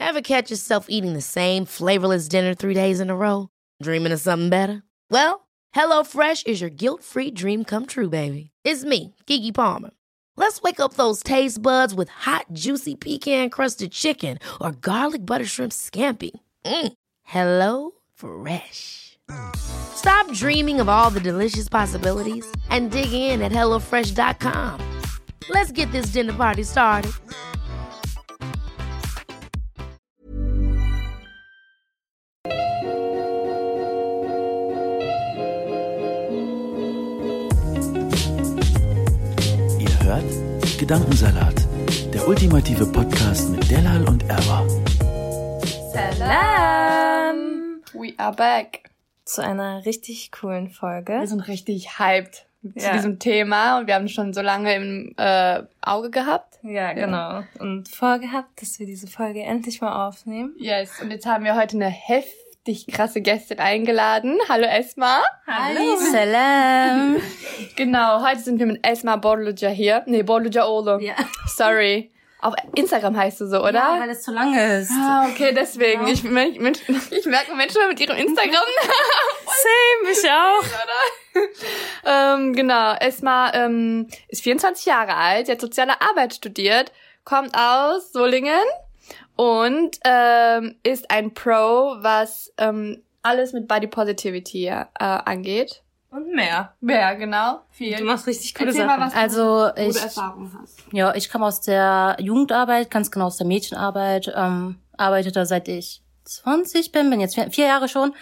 Ever catch yourself eating the same flavorless dinner 3 days in a row? Dreaming of something better? Well, HelloFresh is your guilt-free dream come true, baby. It's me, Keke Palmer. Let's wake up those taste buds with hot, juicy pecan-crusted chicken or garlic butter shrimp scampi. Hello Fresh. Stop dreaming of all the delicious possibilities and dig in at HelloFresh.com. Let's get this dinner party started. Ihr hört Gedankensalat, der ultimative Podcast mit Delal und Erwa. Salam! We are back. Zu einer richtig coolen Folge. Wir sind richtig hyped zu diesem Thema und wir haben schon so lange im Auge gehabt. Ja, genau. Und vorgehabt, dass wir diese Folge endlich mal aufnehmen. Yes, und jetzt haben wir heute eine heftig krasse Gästin eingeladen. Hallo Esma. Hallo. Salam. Genau, heute sind wir mit Esma Borluca hier. Nee, Borlucaoğlu. Ja. Sorry. Auf Instagram heißt du so, oder? Ja, weil es zu lange ist. Ah, okay, deswegen. Ja. Ich merke Menschen mit ihrem Instagram. Same, ich auch. Genau, Esma ist 24 Jahre alt, sie hat soziale Arbeit studiert, kommt aus Solingen und ist ein Pro, was alles mit Body Positivity angeht. Und mehr. Ja, genau. Viel. Du machst richtig coole Erzähl Sachen. mal, was Also du gute Erfahrungen hast. Ja, ich komme aus der Jugendarbeit, ganz genau aus der Mädchenarbeit, arbeite da seit ich 20 bin jetzt 4 Jahre schon,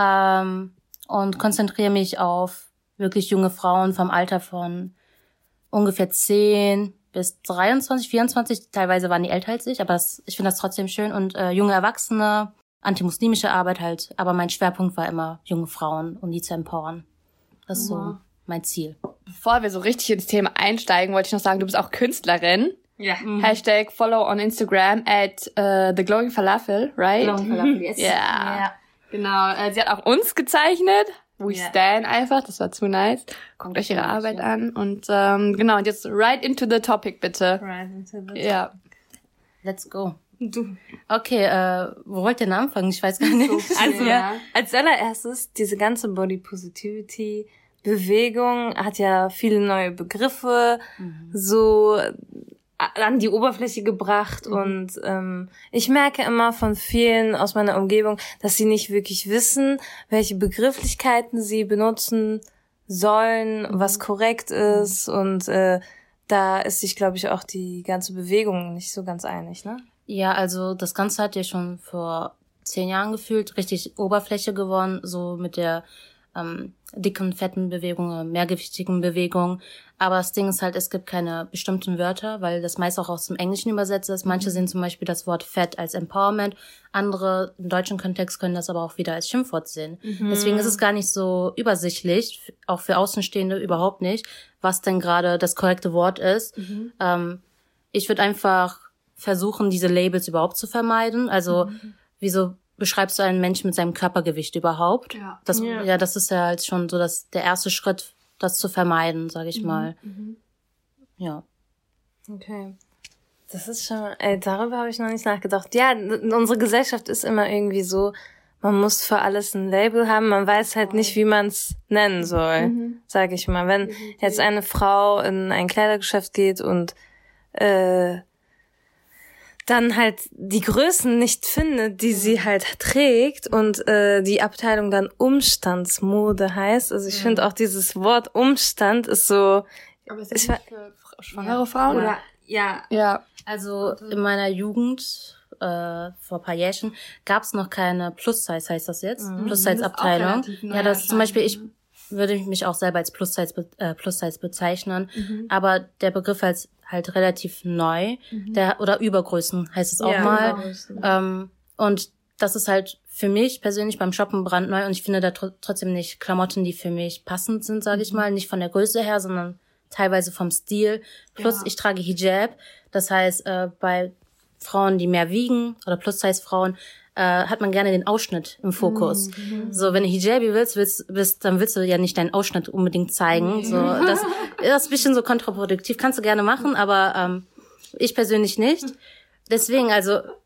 und konzentriere mich auf wirklich junge Frauen vom Alter von ungefähr 10 bis 23, 24, teilweise waren die älter als ich, aber ich finde das trotzdem schön, und junge Erwachsene, antimuslimische Arbeit halt, aber mein Schwerpunkt war immer junge Frauen, um die zu empowern. Das ist so mein Ziel. Bevor wir so richtig ins Thema einsteigen, wollte ich noch sagen, du bist auch Künstlerin. Ja. Hashtag follow on Instagram at The Glowing Falafel, right? Glowing Falafel, yes. Ja. Genau. Sie hat auch uns gezeichnet. We stan einfach. Das war zu nice. Guckt euch ihre Arbeit an. Und genau, und jetzt right into the topic, bitte. Right into the topic. Ja. Let's go. Du. Okay, wo wollt ihr denn anfangen? Ich weiß gar nicht. Also, als allererstes, diese ganze Body Positivity Bewegung hat ja viele neue Begriffe so an die Oberfläche gebracht, und ich merke immer von vielen aus meiner Umgebung, dass sie nicht wirklich wissen, welche Begrifflichkeiten sie benutzen sollen, was korrekt ist, und da ist sich, glaube ich, auch die ganze Bewegung nicht so ganz einig, ne? Ja, also das Ganze hat ja schon vor 10 Jahren gefühlt richtig Oberfläche gewonnen, so mit der dicken, fetten Bewegung, mehrgewichtigen Bewegung. Aber das Ding ist halt, es gibt keine bestimmten Wörter, weil das meist auch aus dem Englischen übersetzt ist. Manche sehen zum Beispiel das Wort Fett als Empowerment, andere im deutschen Kontext können das aber auch wieder als Schimpfwort sehen. Deswegen ist es gar nicht so übersichtlich, auch für Außenstehende überhaupt nicht, was denn gerade das korrekte Wort ist. Ich würde einfach versuchen, diese Labels überhaupt zu vermeiden. Also, wieso beschreibst du einen Menschen mit seinem Körpergewicht überhaupt? Ja. Das ist ja halt schon so der erste Schritt, das zu vermeiden, sage ich mal. Ja. Okay. Das ist schon, darüber habe ich noch nicht nachgedacht. Ja, unsere Gesellschaft ist immer irgendwie so, man muss für alles ein Label haben, man weiß halt nicht, wie man es nennen soll, sage ich mal. Wenn jetzt eine Frau in ein Kleidergeschäft geht und dann halt die Größen nicht findet, die sie halt trägt, und die Abteilung dann Umstandsmode heißt. Also ich finde auch dieses Wort Umstand ist so... Aber ist das nicht für schwangere Frauen? Oder, ja. Ja. Also in meiner Jugend, vor ein paar Jährchen, gab es noch keine Plus-Size, heißt das jetzt? Plus-Size-Abteilung. Ja, das zum Beispiel, ich würde mich auch selber als Plus-Size bezeichnen, aber der Begriff als halt relativ neu, oder Übergrößen heißt es auch mal. Und das ist halt für mich persönlich beim Shoppen brandneu, und ich finde da trotzdem nicht Klamotten, die für mich passend sind, sage ich mal, nicht von der Größe her, sondern teilweise vom Stil. Plus ich trage Hijab, das heißt, bei Frauen, die mehr wiegen, oder Plus-Size-Frauen, hat man gerne den Ausschnitt im Fokus. So, wenn du Hijabi bist, dann willst du ja nicht deinen Ausschnitt unbedingt zeigen. So, das ist ein bisschen so kontraproduktiv. Kannst du gerne machen, aber ich persönlich nicht. Deswegen, also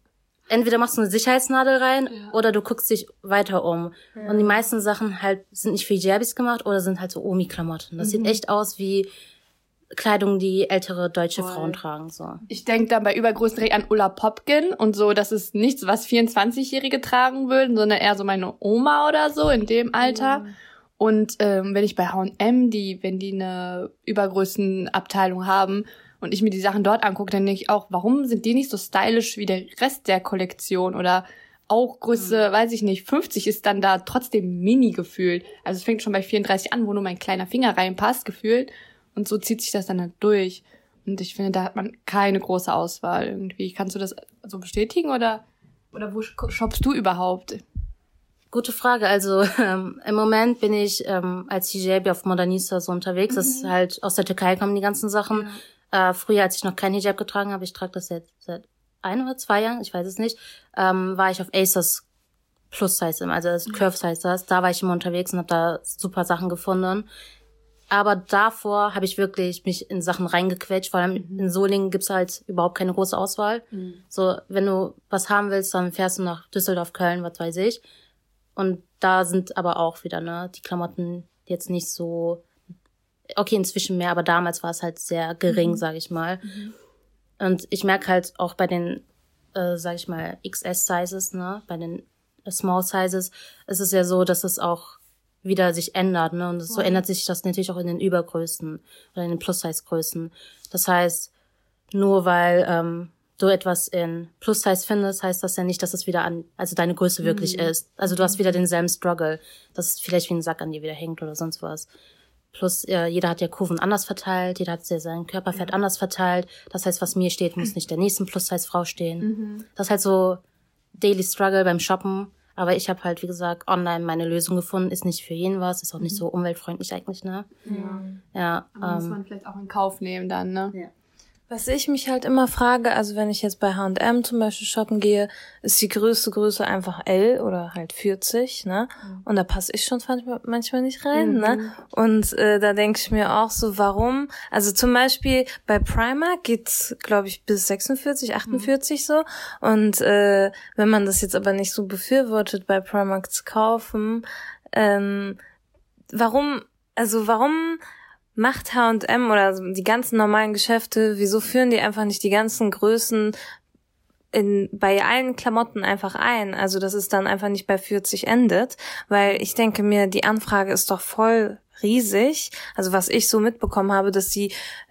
entweder machst du eine Sicherheitsnadel rein oder du guckst dich weiter um. Ja. Und die meisten Sachen halt sind nicht für Hijabis gemacht oder sind halt so Omi-Klamotten. Das sieht echt aus wie Kleidung, die ältere deutsche Frauen tragen. So. Ich denke dann bei Übergrößen direkt an Ulla Popkin und so, das ist nichts, was 24-Jährige tragen würden, sondern eher so meine Oma oder so in dem Alter. Und wenn ich bei H&M, wenn die eine Übergrößenabteilung haben und ich mir die Sachen dort angucke, dann denke ich auch, warum sind die nicht so stylisch wie der Rest der Kollektion? Oder auch Größe, weiß ich nicht, 50 ist dann da trotzdem mini gefühlt. Also es fängt schon bei 34 an, wo nur mein kleiner Finger reinpasst, gefühlt. Und so zieht sich das dann halt durch. Und ich finde, da hat man keine große Auswahl irgendwie. Kannst du das so bestätigen oder wo shoppst du überhaupt? Gute Frage. Also im Moment bin ich als Hijabi auf Modernista so unterwegs. Das ist halt aus der Türkei kommen die ganzen Sachen. Ja. Früher, als ich noch kein Hijab getragen habe, ich trage das seit 1 oder 2 Jahren, ich weiß es nicht, war ich auf ASOS Plus Size, also das Curve Size. Da war ich immer unterwegs und habe da super Sachen gefunden. Aber davor habe ich wirklich mich in Sachen reingequetscht. Vor allem in Solingen gibt's halt überhaupt keine große Auswahl. So, wenn du was haben willst, dann fährst du nach Düsseldorf, Köln, was weiß ich. Und da sind aber auch wieder, die Klamotten jetzt nicht so, okay, inzwischen mehr, aber damals war es halt sehr gering, sag ich mal. Und ich merke halt auch bei den, sag ich mal, XS-Sizes, bei den Small Sizes, ist es ja so, dass es auch wieder sich ändert, und so ändert sich das natürlich auch in den Übergrößen oder in den Plus-Size-Größen. Das heißt, nur weil du etwas in Plus-Size findest, heißt das ja nicht, dass es wieder also deine Größe wirklich ist. Also du hast wieder denselben Struggle, dass es vielleicht wie ein Sack an dir wieder hängt oder sonst was. Plus jeder hat ja Kurven anders verteilt, jeder hat ja sein Körperfett anders verteilt. Das heißt, was mir steht, muss nicht der nächsten Plus-Size-Frau stehen. Das ist halt so Daily Struggle beim Shoppen. Aber ich habe halt, wie gesagt, online meine Lösung gefunden. Ist nicht für jeden was, ist auch nicht so umweltfreundlich eigentlich, Ja. Aber muss man vielleicht auch in Kauf nehmen dann, Ja. Was ich mich halt immer frage, also wenn ich jetzt bei H&M zum Beispiel shoppen gehe, ist die größte Größe einfach L oder halt 40, Und da passe ich schon manchmal nicht rein, Und da denke ich mir auch so, warum? Also zum Beispiel bei Primark geht's, glaube ich, bis 46, 48 so. Und wenn man das jetzt aber nicht so befürwortet, bei Primark zu kaufen, warum macht H&M oder die ganzen normalen Geschäfte, wieso führen die einfach nicht die ganzen Größen bei allen Klamotten einfach ein? Also, dass es dann einfach nicht bei 40 endet, weil ich denke mir, die Anfrage ist doch voll riesig. Also, was ich so mitbekommen habe, dass die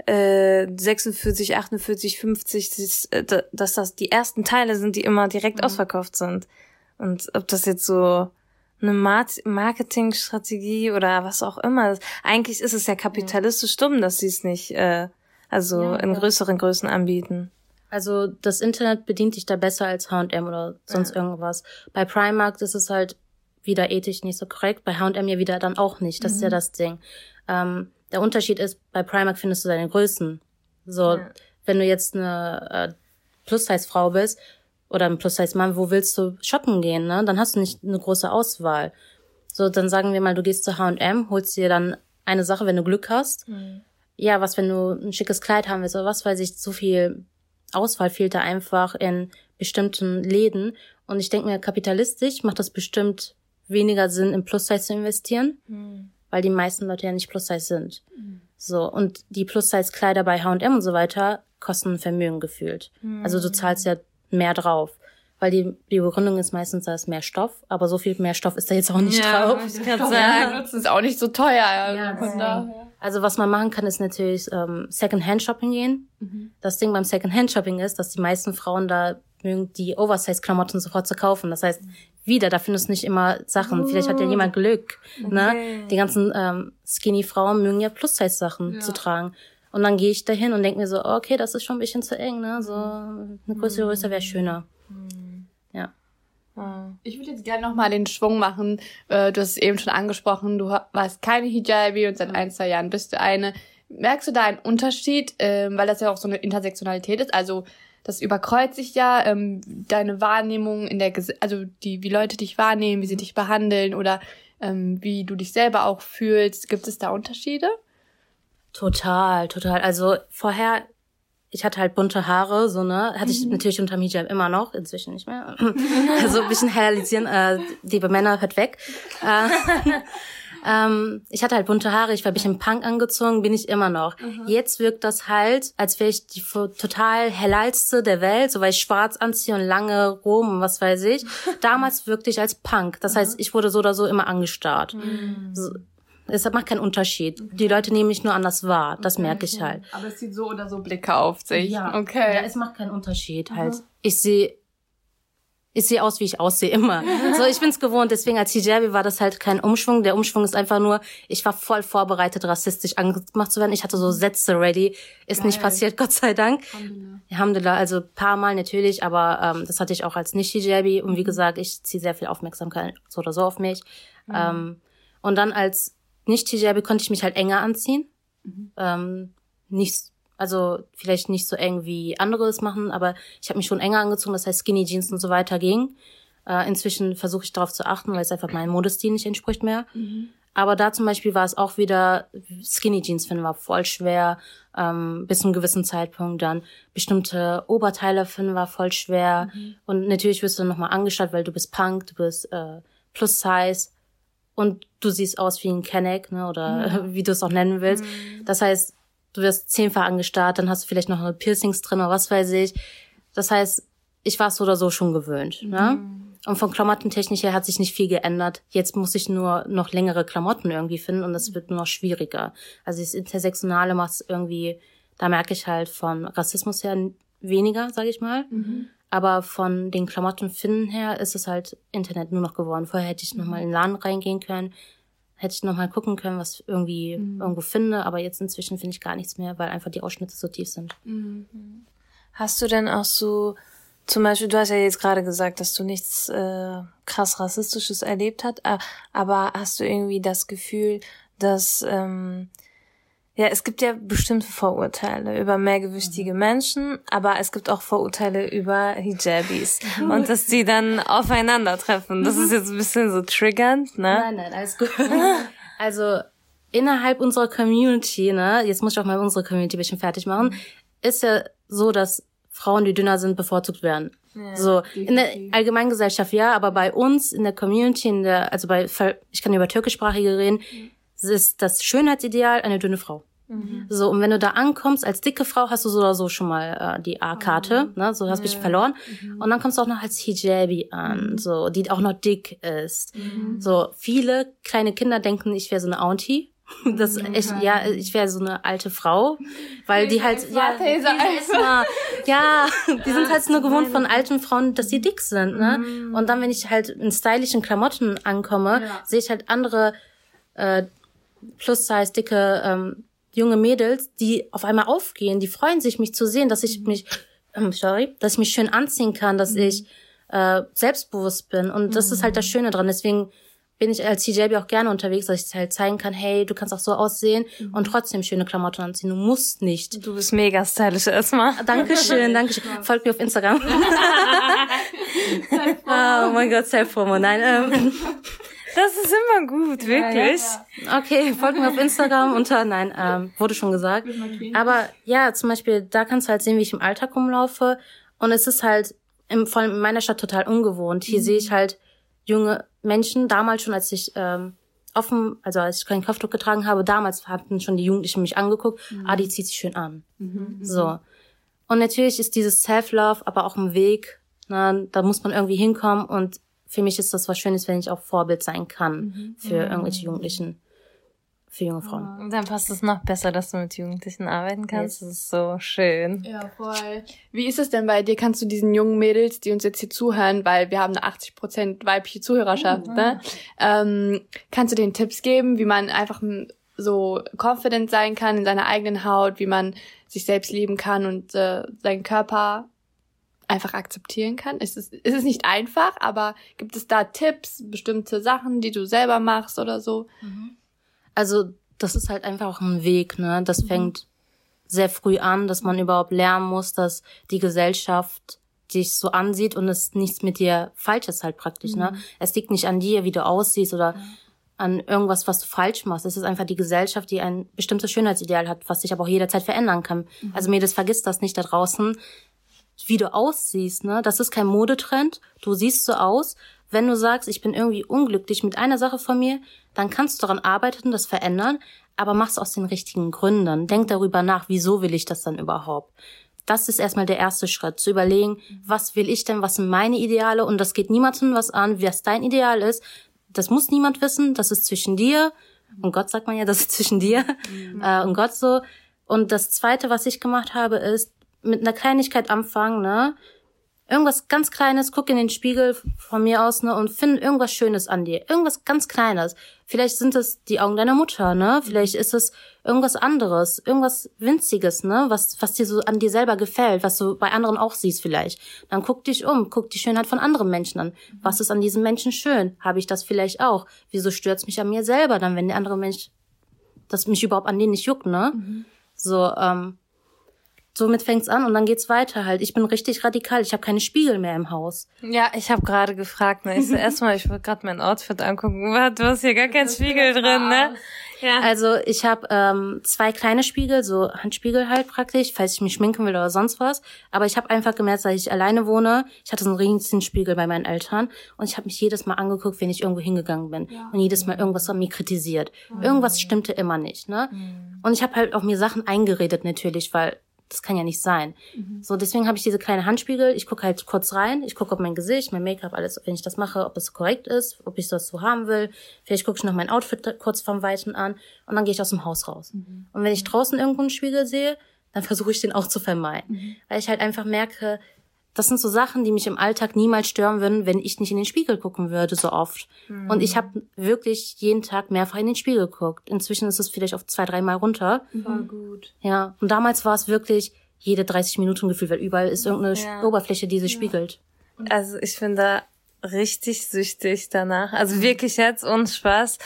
46, 48, 50, dass das die ersten Teile sind, die immer direkt ausverkauft sind. Und ob das jetzt so eine Marketingstrategie oder was auch immer. Eigentlich ist es ja kapitalistisch dumm, dass sie es nicht in größeren Größen anbieten. Also das Internet bedient dich da besser als H&M oder sonst irgendwas. Bei Primark ist es halt wieder ethisch nicht so korrekt, bei H&M ja wieder dann auch nicht. Das ist ja das Ding. Der Unterschied ist, bei Primark findest du deine Größen. So, wenn du jetzt eine Plus-Size-Frau bist, oder ein Plus-Size-Mann, wo willst du shoppen gehen, Dann hast du nicht eine große Auswahl. So, dann sagen wir mal, du gehst zu H&M, holst dir dann eine Sache, wenn du Glück hast. Ja, was, wenn du ein schickes Kleid haben willst oder was weiß ich, so viel Auswahl fehlt da einfach in bestimmten Läden. Und ich denke mir, kapitalistisch macht das bestimmt weniger Sinn, in Plus-Size zu investieren, weil die meisten Leute ja nicht Plus-Size sind. So, und die Plus-Size-Kleider bei H&M und so weiter kosten ein Vermögen gefühlt. Also du zahlst ja mehr drauf. Weil die Begründung ist meistens, da ist mehr Stoff, aber so viel mehr Stoff ist da jetzt auch nicht drauf. Ich kann sagen, das ist auch nicht so teuer. Also was man machen kann, ist natürlich Second-Hand-Shopping gehen. Das Ding beim Second-Hand-Shopping ist, dass die meisten Frauen da mögen, die Oversize-Klamotten sofort zu kaufen. Das heißt, da findest du nicht immer Sachen. Vielleicht hat ja jemand Glück. Die ganzen Skinny-Frauen mögen ja Plus-Size-Sachen zu tragen. Und dann gehe ich dahin und denke mir so, okay, das ist schon ein bisschen zu eng, so eine größere Größe wäre schöner. Ja. Ich würde jetzt gerne nochmal den Schwung machen. Du hast es eben schon angesprochen, du warst keine Hijabi und seit 1-2 Jahren bist du eine. Merkst du da einen Unterschied, weil das ja auch so eine Intersektionalität ist? Also das überkreuzt sich ja, deine Wahrnehmung in der also wie Leute dich wahrnehmen, wie sie dich behandeln oder wie du dich selber auch fühlst. Gibt es da Unterschiede? Total. Also vorher, ich hatte halt bunte Haare, so, ne? Hatte ich natürlich unterm Hijab immer noch, inzwischen nicht mehr. Also ein bisschen realisieren, liebe Männer, hört weg. Ich hatte halt bunte Haare, ich war ein bisschen Punk angezogen, bin ich immer noch. Jetzt wirkt das halt, als wäre ich die total hellalste der Welt, so weil ich schwarz anziehe und lange Roben und was weiß ich. Damals wirkte ich als Punk. Das heißt, ich wurde so oder so immer angestarrt. So, es macht keinen Unterschied. Die Leute nehmen mich nur anders wahr. Das merke ich halt. Aber es zieht so oder so Blicke auf sich. Ja. Okay. Ja, es macht keinen Unterschied halt. Ich sehe aus, wie ich aussehe, immer. So, ich bin's gewohnt. Deswegen als Hijabi war das halt kein Umschwung. Der Umschwung ist einfach nur, ich war voll vorbereitet, rassistisch angemacht zu werden. Ich hatte so Sätze ready. Ist nicht passiert, Gott sei Dank. Alhamdulillah, also ein paar Mal natürlich, aber das hatte ich auch als Nicht-Hijabi. Und wie gesagt, ich ziehe sehr viel Aufmerksamkeit so oder so auf mich. Und dann als Nicht-Hijabi konnte ich mich halt enger anziehen. Also vielleicht nicht so eng wie andere es machen, aber ich habe mich schon enger angezogen, das heißt Skinny Jeans und so weiter ging. Inzwischen versuche ich darauf zu achten, weil es einfach meinem Modestil nicht entspricht mehr. Aber da zum Beispiel war es auch wieder, Skinny Jeans finden war voll schwer, bis zu einem gewissen Zeitpunkt. Dann bestimmte Oberteile finden war voll schwer. Und natürlich wirst du nochmal angeschaut, weil du bist Punk, du bist Plus Size und du siehst aus wie ein Kenneck, ne, oder wie du es auch nennen willst. Das heißt, du wirst 10-fach angestarrt, dann hast du vielleicht noch eine Piercings drin oder was weiß ich. Das heißt, ich war es so oder so schon gewöhnt. Ne? Und von Klamottentechnik her hat sich nicht viel geändert. Jetzt muss ich nur noch längere Klamotten irgendwie finden und das wird nur noch schwieriger. Also das Intersektionale macht es irgendwie, da merke ich halt von Rassismus her weniger, sage ich mal. Aber von den Klamotten finden her ist es halt Internet nur noch geworden. Vorher hätte ich noch mal in den Laden reingehen können, hätte ich noch mal gucken können, was irgendwie irgendwo finde. Aber jetzt inzwischen finde ich gar nichts mehr, weil einfach die Ausschnitte so tief sind. Hast du denn auch so, zum Beispiel, du hast ja jetzt gerade gesagt, dass du nichts krass Rassistisches erlebt hast, aber hast du irgendwie das Gefühl, dass ja, es gibt ja bestimmte Vorurteile über mehrgewichtige Menschen, aber es gibt auch Vorurteile über Hijabis und dass die dann aufeinandertreffen. Das ist jetzt ein bisschen so triggernd, ne? Nein, alles gut. Also innerhalb unserer Community, ne, jetzt muss ich auch mal unsere Community ein bisschen fertig machen, ist ja so, dass Frauen, die dünner sind, bevorzugt werden. Ja, so in der Allgemeingesellschaft ja, aber bei uns in der Community, ich kann über Türkischsprachige reden, ist das Schönheitsideal eine dünne Frau. So, und wenn du da ankommst als dicke Frau, hast du so oder so schon mal die A-Karte, ne, so hast du dich verloren. Und dann kommst du auch noch als Hijabi an, so, die auch noch dick ist. So, viele kleine Kinder denken, ich wäre so eine Auntie. Das echt, ja, ich wäre so eine alte Frau, weil die halt, die sind halt nur gewohnt von alten Frauen, dass sie dick sind, ne? Und dann, wenn ich halt in stylischen Klamotten ankomme, sehe ich halt andere Plus-Size, dicke junge Mädels, die auf einmal aufgehen, die freuen sich, mich zu sehen, dass ich mich schön anziehen kann, dass ich selbstbewusst bin. Und das ist halt das Schöne dran. Deswegen bin ich als Hijabi auch gerne unterwegs, dass ich halt zeigen kann, hey, du kannst auch so aussehen und trotzdem schöne Klamotten anziehen. Du musst nicht. Du bist mega stylisch erstmal. Dankeschön. Folgt mir auf Instagram. Oh mein Gott, Self-Promo. Nein, das ist immer gut, wirklich. Ja. Okay, folgt mir auf Instagram wurde schon gesagt. Aber ja, zum Beispiel, da kannst du halt sehen, wie ich im Alltag rumlaufe. Und es ist halt vor allem in meiner Stadt total ungewohnt. Hier sehe ich halt junge Menschen, damals schon, als ich als ich kein Kopftuch getragen habe, damals hatten schon die Jugendlichen mich angeguckt, die zieht sich schön an. So. Und natürlich ist dieses Self-Love aber auch ein Weg, ne, da muss man irgendwie hinkommen und für mich ist das was Schönes, wenn ich auch Vorbild sein kann für irgendwelche Jugendlichen, für junge Frauen. Und dann passt es noch besser, dass du mit Jugendlichen arbeiten kannst. Das ist so schön. Ja, voll. Wie ist es denn bei dir? Kannst du diesen jungen Mädels, die uns jetzt hier zuhören, weil wir haben eine 80% weibliche Zuhörerschaft, ne? Kannst du denen Tipps geben, wie man einfach so confident sein kann in seiner eigenen Haut, wie man sich selbst lieben kann und seinen Körper einfach akzeptieren kann? Es ist nicht einfach, aber gibt es da Tipps, bestimmte Sachen, die du selber machst oder so? Also das ist halt einfach auch ein Weg, ne? Das fängt sehr früh an, dass man überhaupt lernen muss, dass die Gesellschaft dich so ansieht und es nichts mit dir falsch ist halt praktisch, ne? Es liegt nicht an dir, wie du aussiehst oder an irgendwas, was du falsch machst. Es ist einfach die Gesellschaft, die ein bestimmtes Schönheitsideal hat, was sich aber auch jederzeit verändern kann. Also Mädels, vergiss das nicht da draußen, wie du aussiehst, ne? Das ist kein Modetrend. Du siehst so aus. Wenn du sagst, ich bin irgendwie unglücklich mit einer Sache von mir, dann kannst du daran arbeiten, das verändern, aber mach's aus den richtigen Gründen. Denk darüber nach, wieso will ich das dann überhaupt? Das ist erstmal der erste Schritt, zu überlegen, was will ich denn, was sind meine Ideale, und das geht niemandem was an, was dein Ideal ist. Das muss niemand wissen, das ist zwischen dir und Gott, sagt man ja, das ist zwischen dir und Gott so. Und das Zweite, was ich gemacht habe, ist mit einer Kleinigkeit anfangen, ne? Irgendwas ganz Kleines, guck in den Spiegel von mir aus, ne, und find irgendwas Schönes an dir. Irgendwas ganz Kleines. Vielleicht sind es die Augen deiner Mutter, ne? Vielleicht ist es irgendwas anderes, irgendwas Winziges, ne? Was dir so an dir selber gefällt, was du bei anderen auch siehst vielleicht. Dann guck dich um, guck die Schönheit von anderen Menschen an. Was ist an diesem Menschen schön? Habe ich das vielleicht auch? Wieso stört's mich an mir selber dann, wenn der andere Mensch, das mich überhaupt an den nicht juckt, ne? Somit fängt's an und dann geht's weiter halt. Ich bin richtig radikal. Ich habe keine Spiegel mehr im Haus. Ja, ich habe gerade gefragt, ne? Ich wollte gerade mein Outfit angucken. Du hast hier gar keinen Spiegel drin, ne? Ja. Also ich habe 2 kleine Spiegel, so Handspiegel halt praktisch, falls ich mich schminken will oder sonst was. Aber ich habe einfach gemerkt, dass ich alleine wohne. Ich hatte so einen riesigen Spiegel bei meinen Eltern und ich habe mich jedes Mal angeguckt, wenn ich irgendwo hingegangen bin. Ja. Und jedes Mal irgendwas an mir kritisiert. Irgendwas stimmte immer nicht, ne? Und ich habe halt auch mir Sachen eingeredet natürlich, weil das kann ja nicht sein. So, deswegen habe ich diese kleine Handspiegel. Ich gucke halt kurz rein. Ich gucke, ob mein Gesicht, mein Make-up, alles, wenn ich das mache, ob es korrekt ist, ob ich das so haben will. Vielleicht gucke ich noch mein Outfit kurz vom Weiten an und dann gehe ich aus dem Haus raus. Und wenn ich draußen irgendwo einen Spiegel sehe, dann versuche ich den auch zu vermeiden. Weil ich halt einfach merke, das sind so Sachen, die mich im Alltag niemals stören würden, wenn ich nicht in den Spiegel gucken würde so oft. Und ich habe wirklich jeden Tag mehrfach in den Spiegel geguckt. Inzwischen ist es vielleicht auf 2-3 Mal runter. Voll gut. Ja, und damals war es wirklich jede 30 Minuten gefühlt, weil überall ist irgendeine Oberfläche, die sich spiegelt. Also ich bin da richtig süchtig danach. Also wirklich jetzt, ohne Spaß.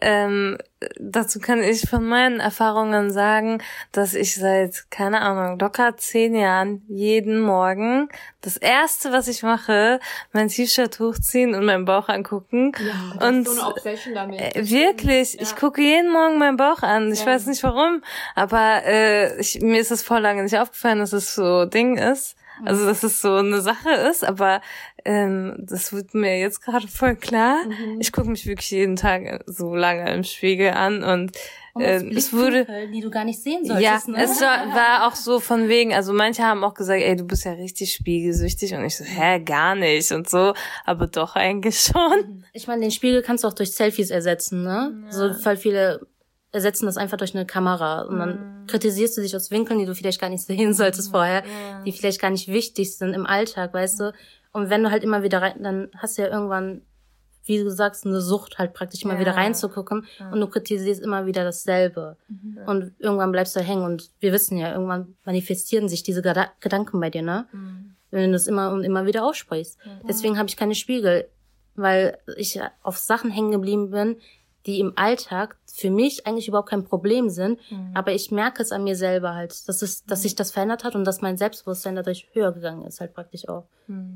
Dazu kann ich von meinen Erfahrungen sagen, dass ich seit, keine Ahnung, locker 10 Jahren jeden Morgen das Erste, was ich mache, mein T-Shirt hochziehen und meinen Bauch angucken. Ja, das und ist so eine Obsession damit. Wirklich, ich gucke jeden Morgen meinen Bauch an. Ich weiß nicht warum, aber mir ist es vor lange nicht aufgefallen, dass es so Ding ist. Also, dass es so eine Sache ist, aber das wird mir jetzt gerade voll klar. Ich gucke mich wirklich jeden Tag so lange im Spiegel an und es wurde, die du gar nicht sehen solltest. Ja, ne? es war auch so von wegen, also manche haben auch gesagt, ey, du bist ja richtig spiegelsüchtig, und ich so, gar nicht und so, aber doch eigentlich schon. Ich meine, den Spiegel kannst du auch durch Selfies ersetzen, ne? Ja. So voll viele ersetzen das einfach durch eine Kamera und dann kritisierst du dich aus Winkeln, die du vielleicht gar nicht sehen solltest vorher, die vielleicht gar nicht wichtig sind im Alltag, weißt du? Und wenn du halt immer wieder rein, dann hast du ja irgendwann, wie du sagst, eine Sucht halt praktisch immer wieder reinzugucken und du kritisierst immer wieder dasselbe. Und irgendwann bleibst du hängen und wir wissen ja, irgendwann manifestieren sich diese Gedanken bei dir, ne? Wenn du das immer und immer wieder aussprichst. Deswegen habe ich keine Spiegel, weil ich auf Sachen hängen geblieben bin, die im Alltag für mich eigentlich überhaupt kein Problem sind, aber ich merke es an mir selber halt, dass sich das verändert hat und dass mein Selbstbewusstsein dadurch höher gegangen ist halt praktisch auch.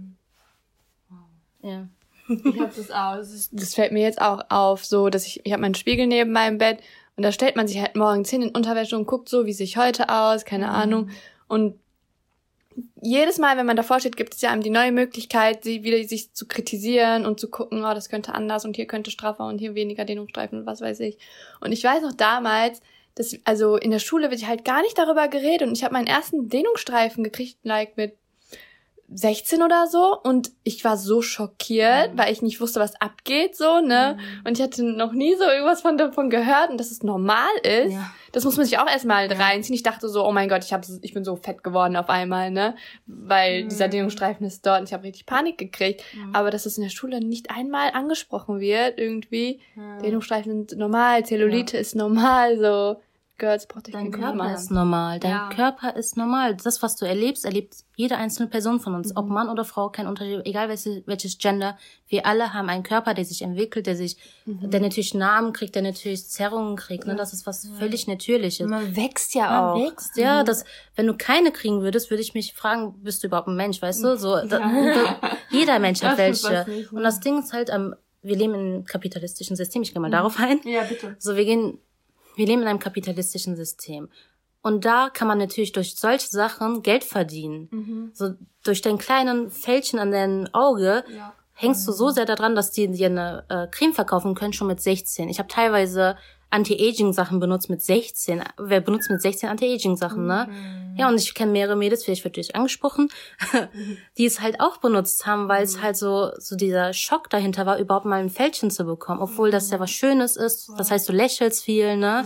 Ja. Ich hab das auch. Das fällt mir jetzt auch auf, so, dass ich habe meinen Spiegel neben meinem Bett und da stellt man sich halt morgens hin in Unterwäsche und guckt so, wie sehe ich heute aus, keine Ahnung. Und jedes Mal, wenn man davor steht, gibt es ja einem die neue Möglichkeit, wieder sich zu kritisieren und zu gucken, oh, das könnte anders und hier könnte straffer und hier weniger Dehnungsstreifen und was weiß ich. Und ich weiß noch damals, also in der Schule wird halt gar nicht darüber geredet und ich habe meinen ersten Dehnungsstreifen gekriegt, like mit 16 oder so, und ich war so schockiert, weil ich nicht wusste, was abgeht, so, ne? Und ich hatte noch nie so irgendwas davon gehört und dass es normal ist. Ja. Das muss man sich auch erstmal reinziehen. Ich dachte so, oh mein Gott, ich bin so fett geworden auf einmal, ne? Weil dieser Dehnungsstreifen ist dort und ich habe richtig Panik gekriegt. Aber dass es in der Schule nicht einmal angesprochen wird, irgendwie. Dehnungsstreifen sind normal, Zellulite ist normal, so. Girls, braucht euch Dein Körper ist normal. Dein Körper ist normal. Das, was du erlebst, erlebt jede einzelne Person von uns. Ob Mann oder Frau, kein Unterschied, egal welches Gender. Wir alle haben einen Körper, der sich entwickelt, der natürlich Narben kriegt, der natürlich Zerrungen kriegt. Ne? Das ist was völlig Natürliches. Man wächst ja auch. Man wächst, ja. Wenn du keine kriegen würdest, würde ich mich fragen, bist du überhaupt ein Mensch, weißt du? So, jeder Mensch hat welche. Und das Ding ist halt, wir leben in einem kapitalistischen System. Ich gehe mal darauf ein. Ja, bitte. So, wir leben in einem kapitalistischen System. Und da kann man natürlich durch solche Sachen Geld verdienen. So, durch dein kleinen Fältchen an deinem Auge hängst du so sehr daran, dass die dir eine Creme verkaufen können, schon mit 16. Ich habe teilweise Anti-Aging-Sachen benutzt mit 16. Wer benutzt mit 16 Anti-Aging-Sachen, ne? Ja, und ich kenne mehrere Mädels, vielleicht wird dich angesprochen, die es halt auch benutzt haben, weil es halt so dieser Schock dahinter war, überhaupt mal ein Fältchen zu bekommen, obwohl das ja was Schönes ist. Das heißt, du lächelst viel, ne?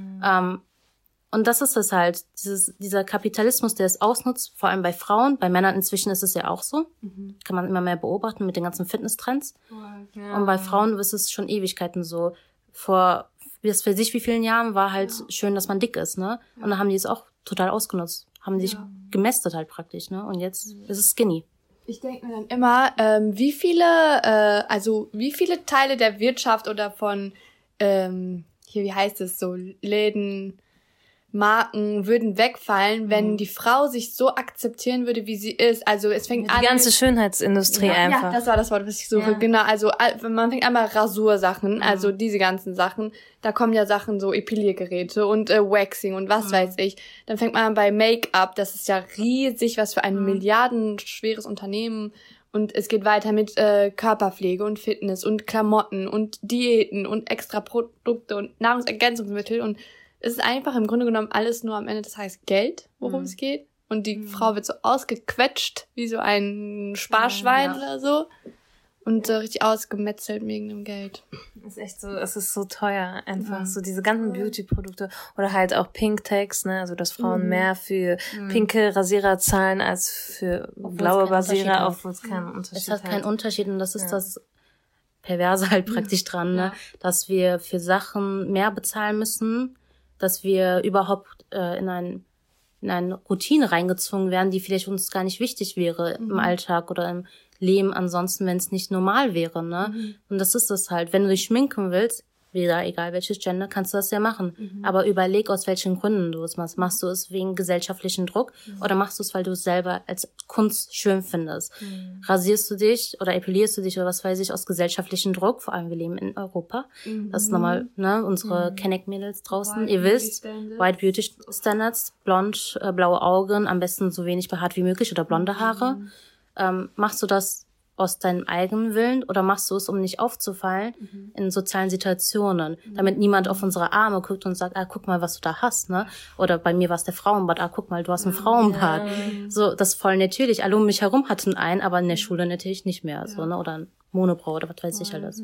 Und das ist es halt, dieser Kapitalismus, der es ausnutzt, vor allem bei Frauen. Bei Männern inzwischen ist es ja auch so. Kann man immer mehr beobachten mit den ganzen Fitnesstrends. Und bei Frauen ist es schon Ewigkeiten so. Vor für sich wie vielen Jahren war halt schön, dass man dick ist, ne? Und dann haben die es auch total ausgenutzt. Haben sich gemästet halt praktisch, ne? Und jetzt ist es skinny. Ich denke mir dann immer, wie viele Teile der Wirtschaft oder von, wie heißt es so, Läden, Marken würden wegfallen, wenn die Frau sich so akzeptieren würde, wie sie ist. Also es fängt an... Die ganze Schönheitsindustrie einfach. Ja, das war das Wort, was ich suche. Ja. Genau, also man fängt einmal Rasursachen, also diese ganzen Sachen. Da kommen ja Sachen, so Epiliergeräte und Waxing und was weiß ich. Dann fängt man an bei Make-up, das ist ja riesig, was für ein milliardenschweres Unternehmen. Und es geht weiter mit Körperpflege und Fitness und Klamotten und Diäten und extra Produkte und Nahrungsergänzungsmittel und es ist einfach im Grunde genommen alles nur am Ende des Tages Geld, worum es geht. Und die Frau wird so ausgequetscht, wie so ein Sparschwein oder so. Und so richtig ausgemetzelt wegen dem Geld. Das ist echt so, es ist so teuer einfach. So diese ganzen Beauty-Produkte oder halt auch Pink-Tags, ne, also dass Frauen mehr für pinke Rasierer zahlen als für blaue Rasierer, obwohl es keinen Unterschied hat. Es hat keinen Unterschied und das ist das Perverse halt praktisch dran, ne, dass wir für Sachen mehr bezahlen müssen, dass wir überhaupt in eine Routine reingezwungen werden, die vielleicht uns gar nicht wichtig wäre im Alltag oder im Leben ansonsten, wenn es nicht normal wäre, ne? Und das ist es halt. Wenn du dich schminken willst, wieder egal welches Gender, kannst du das ja machen. Aber überleg, aus welchen Gründen du es machst. Machst du es wegen gesellschaftlichen Druck oder machst du es, weil du es selber als Kunst schön findest? Rasierst du dich oder epilierst du dich oder was weiß ich aus gesellschaftlichen Druck? Vor allem, wir leben in Europa. Das ist nochmal, ne, unsere Kenneck-Mädels draußen. Ihr wisst, White Beauty Standards, blond, blaue Augen, am besten so wenig behaart wie möglich oder blonde Haare. Machst du das aus deinem eigenen Willen oder machst du es, um nicht aufzufallen in sozialen Situationen, damit niemand auf unsere Arme guckt und sagt, guck mal, was du da hast, ne? Oder bei mir war es der Frauenbad, guck mal, du hast ein Frauenbad. So, das voll natürlich. Alle um mich herum hatten einen, aber in der Schule natürlich nicht mehr, so, ne? Oder ein Monobrau oder was weiß ich alles.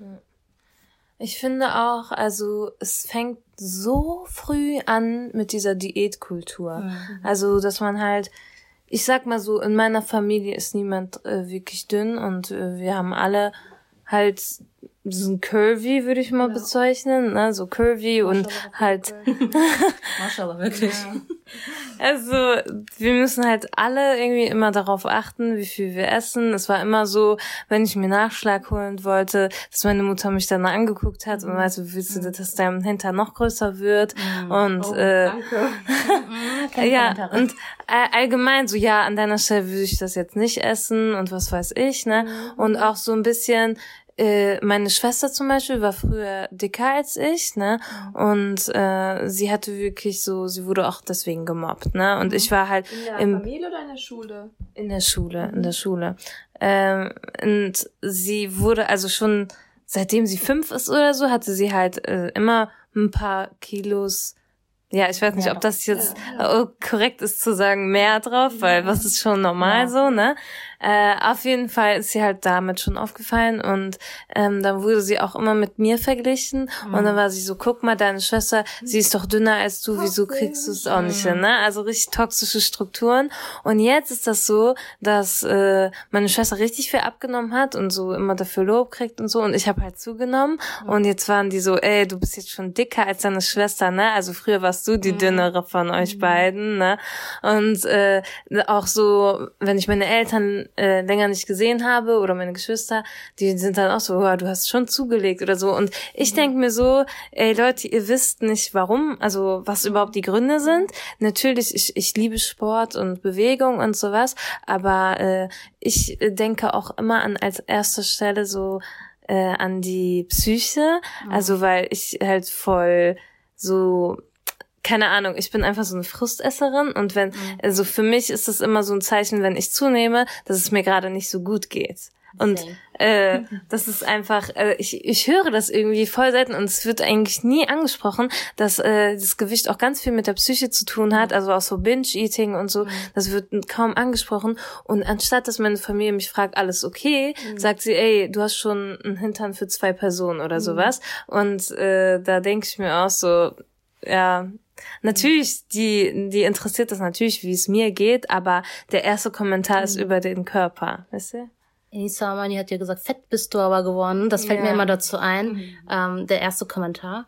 Ich finde auch, also es fängt so früh an mit dieser Diätkultur. Also, dass man halt, ich sag mal so, in meiner Familie ist niemand wirklich dünn und wir haben alle halt so ein curvy, würde ich mal bezeichnen, ne, so curvy und halt Maschallah, wirklich. Also, wir müssen halt alle irgendwie immer darauf achten, wie viel wir essen. Es war immer so, wenn ich mir Nachschlag holen wollte, dass meine Mutter mich dann angeguckt hat und meinte, willst du, dass dein Hintern noch größer wird? Und danke. ja, und allgemein so, ja, an deiner Stelle würde ich das jetzt nicht essen und was weiß ich, ne? Und auch so ein bisschen, meine Schwester zum Beispiel war früher dicker als ich, ne? Und sie hatte wirklich so, sie wurde auch deswegen gemobbt, ne? Und ich war halt in der Familie oder in der Schule? In der Schule. Und sie wurde also schon, seitdem sie 5 ist oder so, hatte sie halt immer ein paar Kilos. Ja, ich weiß nicht, ob das jetzt korrekt ist zu sagen, mehr drauf, weil was ist schon normal so, ne? Auf jeden Fall ist sie halt damit schon aufgefallen und dann wurde sie auch immer mit mir verglichen und dann war sie so, guck mal, deine Schwester, sie ist doch dünner als du, wieso kriegst du es auch nicht hin, ne? Also richtig toxische Strukturen und jetzt ist das so, dass meine Schwester richtig viel abgenommen hat und so immer dafür Lob kriegt und so und ich habe halt zugenommen und jetzt waren die so, ey, du bist jetzt schon dicker als deine Schwester, ne? Also früher warst du die dünnere von euch beiden, ne? Und auch so, wenn ich meine Eltern länger nicht gesehen habe oder meine Geschwister, die sind dann auch so, oh, du hast schon zugelegt oder so. Und ich denke mir so, ey Leute, ihr wisst nicht warum, also was überhaupt die Gründe sind. Natürlich, ich liebe Sport und Bewegung und sowas, aber ich denke auch immer an als erster Stelle so an die Psyche. Also weil ich halt voll so, keine Ahnung, ich bin einfach so eine Frustesserin und also für mich ist es immer so ein Zeichen, wenn ich zunehme, dass es mir gerade nicht so gut geht. Und das ist einfach, ich höre das irgendwie voll selten und es wird eigentlich nie angesprochen, dass das Gewicht auch ganz viel mit der Psyche zu tun hat, also auch so Binge-Eating und so, das wird kaum angesprochen. Und anstatt, dass meine Familie mich fragt, alles okay, sagt sie, ey, du hast schon einen Hintern für 2 Personen oder sowas. Und da denke ich mir auch so, ja, natürlich, die interessiert das natürlich, wie es mir geht, aber der erste Kommentar ist über den Körper, weißt du? Enisa Amani hat ja gesagt, fett bist du aber geworden. Das fällt mir immer dazu ein. Der erste Kommentar.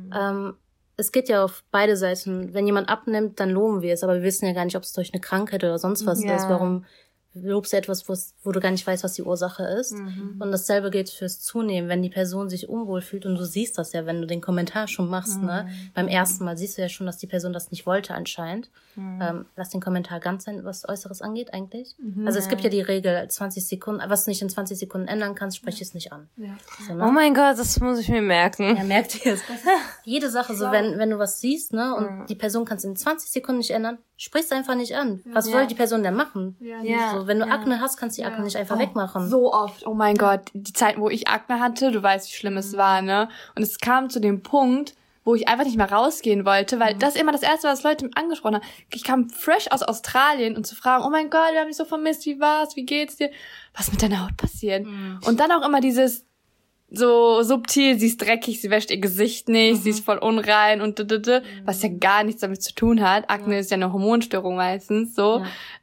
Es geht ja auf beide Seiten. Wenn jemand abnimmt, dann loben wir es. Aber wir wissen ja gar nicht, ob es durch eine Krankheit oder sonst was ist. Warum lobst du etwas, wo du gar nicht weißt, was die Ursache ist? Und dasselbe gilt fürs Zunehmen. Wenn die Person sich unwohl fühlt, und du siehst das ja, wenn du den Kommentar schon machst, ne? Beim ersten Mal siehst du ja schon, dass die Person das nicht wollte anscheinend. Lass den Kommentar ganz sein, was Äußeres angeht eigentlich. Also es gibt ja die Regel, 20 Sekunden, was du nicht in 20 Sekunden ändern kannst, sprich es nicht an. Ja. So, ne? Oh mein Gott, das muss ich mir merken. Ja, merkt ihr es. Jede Sache, so wenn du was siehst, ne, und die Person kann es in 20 Sekunden nicht ändern, sprich es einfach nicht an. Was soll die Person denn machen? Ja. So, wenn du Akne hast, kannst du die Akne nicht einfach wegmachen. So oft. Oh mein Gott. Die Zeiten, wo ich Akne hatte, du weißt, wie schlimm es war, ne? Und es kam zu dem Punkt, wo ich einfach nicht mehr rausgehen wollte, weil das immer das Erste, was Leute angesprochen haben. Ich kam fresh aus Australien und zu fragen, oh mein Gott, wir haben dich so vermisst, wie war's, wie geht's dir? Was mit deiner Haut passiert? Und dann auch immer dieses so subtil, sie ist dreckig, sie wäscht ihr Gesicht nicht, sie ist voll unrein und was ja gar nichts damit zu tun hat. Akne ist ja eine Hormonstörung meistens, so.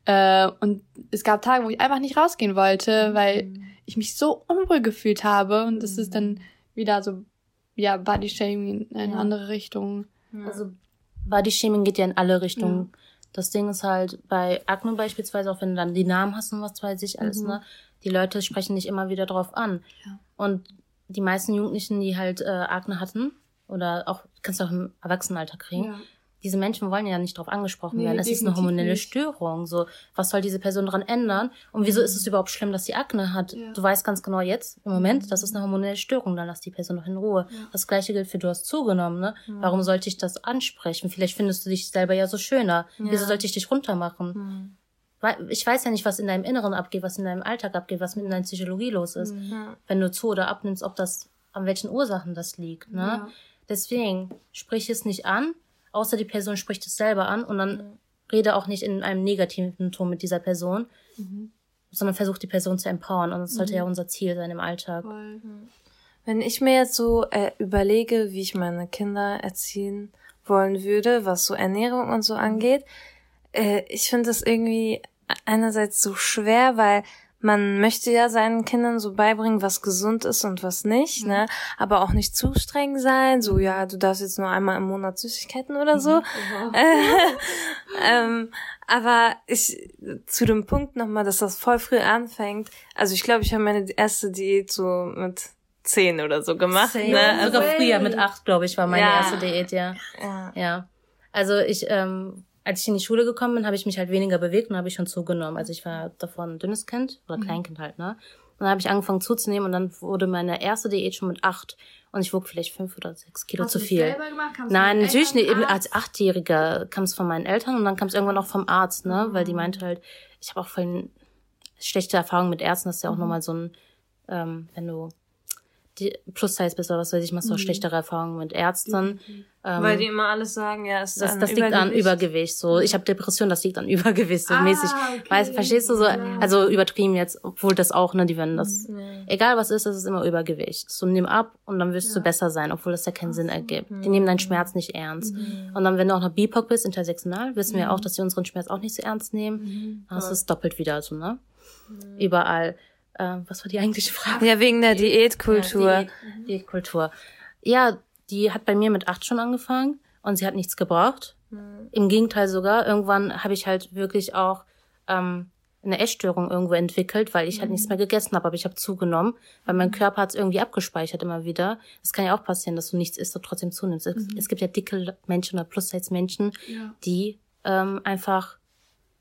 Und es gab Tage, wo ich einfach nicht rausgehen wollte, weil ich mich so unwohl gefühlt habe und das ist dann wieder so, ja, Bodyshaming in eine andere Richtung. Also Bodyshaming geht ja in alle Richtungen. Das Ding ist halt bei Akne beispielsweise, auch wenn du dann die Namen hast und was weiß ich alles, ne, die Leute sprechen dich immer wieder drauf an. Und die meisten Jugendlichen, die halt Akne hatten, oder auch, kannst du auch im Erwachsenenalter kriegen, diese Menschen wollen ja nicht drauf angesprochen werden. Es ist eine hormonelle Störung. So, was soll diese Person daran ändern? Und wieso ist es überhaupt schlimm, dass sie Akne hat? Du weißt ganz genau jetzt, im Moment, das ist eine hormonelle Störung, dann lass die Person noch in Ruhe. Das Gleiche gilt für du hast zugenommen, ne? Warum sollte ich das ansprechen? Vielleicht findest du dich selber ja so schöner. Wieso sollte ich dich runtermachen? Ich weiß ja nicht, was in deinem Inneren abgeht, was in deinem Alltag abgeht, was mit deiner Psychologie los ist. Wenn du zu oder abnimmst, ob das, an welchen Ursachen das liegt, ne? Deswegen, sprich es nicht an, außer die Person spricht es selber an und dann rede auch nicht in einem negativen Ton mit dieser Person, sondern versuch die Person zu empowern und das sollte ja unser Ziel sein im Alltag. Wenn ich mir jetzt so überlege, wie ich meine Kinder erziehen wollen würde, was so Ernährung und so angeht, ich finde das irgendwie einerseits so schwer, weil man möchte ja seinen Kindern so beibringen, was gesund ist und was nicht, ne? Aber auch nicht zu streng sein, so, ja, du darfst jetzt nur einmal im Monat Süßigkeiten oder so. Aber zu dem Punkt nochmal, dass das voll früh anfängt. Also ich glaube, ich habe meine erste Diät so mit 10 oder so gemacht, 10, ne? Also sogar früher mit 8, glaube ich, war meine erste Diät, ja. Also als ich in die Schule gekommen bin, habe ich mich halt weniger bewegt und habe ich schon zugenommen. Also ich war davor ein dünnes Kind oder Kleinkind halt, ne? Und dann habe ich angefangen zuzunehmen und dann wurde meine erste Diät schon mit 8 und ich wog vielleicht 5 oder 6 Kilo zu viel. Hast du das selber gemacht? Nein, natürlich nicht. Eben als 8-Jähriger kam es von meinen Eltern und dann kam es irgendwann auch vom Arzt, ne? Weil die meinte halt, ich habe auch voll schlechte Erfahrungen mit Ärzten. Das ist ja auch nochmal so ein, wenn du die Plus-Size bist oder was weiß ich, machst du auch schlechtere Erfahrungen mit Ärzten. Weil die immer alles sagen, ja, das liegt an Übergewicht. So, ich habe Depression, das liegt an Übergewicht, so mäßig. Weißt, verstehst du so? Also übertrieben jetzt, obwohl das auch, ne, die werden das, egal was ist, das ist immer Übergewicht. So, nimm ab und dann wirst du besser sein, obwohl das ja keinen Sinn ergibt. Die nehmen deinen Schmerz nicht ernst. Und dann, wenn du auch noch BIPOC bist, intersektional, wissen wir auch, dass die unseren Schmerz auch nicht so ernst nehmen. Dann ist es doppelt wieder so, ne? Überall. Was war die eigentliche Frage? Ja, wegen der Diätkultur. Ja, Diätkultur. Ja, die hat bei mir mit 8 schon angefangen und sie hat nichts gebraucht. Im Gegenteil sogar. Irgendwann habe ich halt wirklich auch eine Essstörung irgendwo entwickelt, weil ich halt nichts mehr gegessen habe, aber ich habe zugenommen, weil mein Körper hat es irgendwie abgespeichert immer wieder. Das kann ja auch passieren, dass du nichts isst und trotzdem zunimmst. Es gibt ja dicke Menschen oder Plus-Size-Menschen, die einfach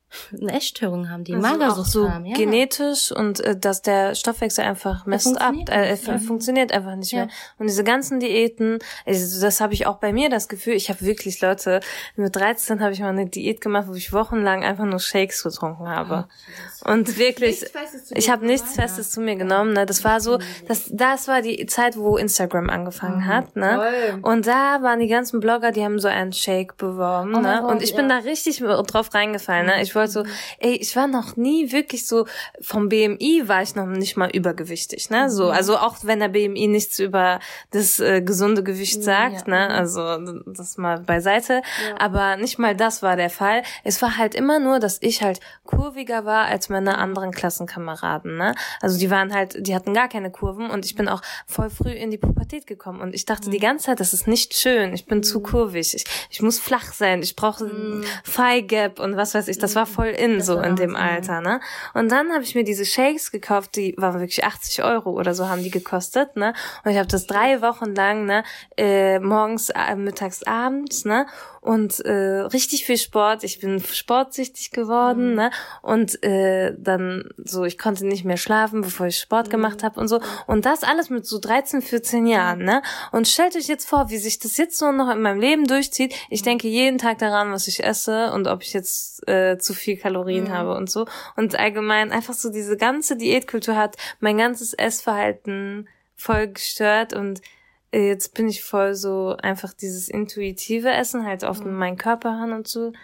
eine Essstörung haben, die also Magersucht so haben. Ja. Genetisch und dass der Stoffwechsel einfach messt ab. Funktioniert einfach nicht mehr. Und diese ganzen Diäten, also das habe ich auch bei mir das Gefühl, ich habe wirklich, Leute, mit 13 habe ich mal eine Diät gemacht, wo ich wochenlang einfach nur Shakes getrunken habe. Und wirklich, ich habe nichts Festes zu mir genommen. Ne? Das war so, das war die Zeit, wo Instagram angefangen hat. Ne? Und da waren die ganzen Blogger, die haben so einen Shake beworben. Ne? Und ich bin da richtig drauf reingefallen. Ne? Ich wollte so, ich war noch nie wirklich so, vom BMI war ich noch nicht mal übergewichtig, ne, so, also auch wenn der BMI nichts über das gesunde Gewicht sagt, ne, also das mal beiseite, aber nicht mal das war der Fall. Es war halt immer nur, dass ich halt kurviger war als meine anderen Klassenkameraden, ne, also die hatten gar keine Kurven und ich bin auch voll früh in die Pubertät gekommen und ich dachte die ganze Zeit, das ist nicht schön, ich bin zu kurvig, ich muss flach sein, ich brauche Thigh Gap und was weiß ich, das war voll in so in dem Alter, ne? Und dann habe ich mir diese Shakes gekauft, die waren wirklich 80 € oder so haben die gekostet, ne? Und ich habe das 3 Wochen lang, ne, morgens, mittags, abends, ne? Und richtig viel Sport. Ich bin sportsüchtig geworden, ne? Und dann so, ich konnte nicht mehr schlafen, bevor ich Sport gemacht habe und so. Und das alles mit so 13, 14 Jahren, ne? Und stellt euch jetzt vor, wie sich das jetzt so noch in meinem Leben durchzieht. Ich denke jeden Tag daran, was ich esse und ob ich jetzt zu viel Kalorien habe und so. Und allgemein einfach so diese ganze Diätkultur hat mein ganzes Essverhalten voll gestört und jetzt bin ich voll so einfach dieses intuitive Essen halt auf meinen Körper hören und so.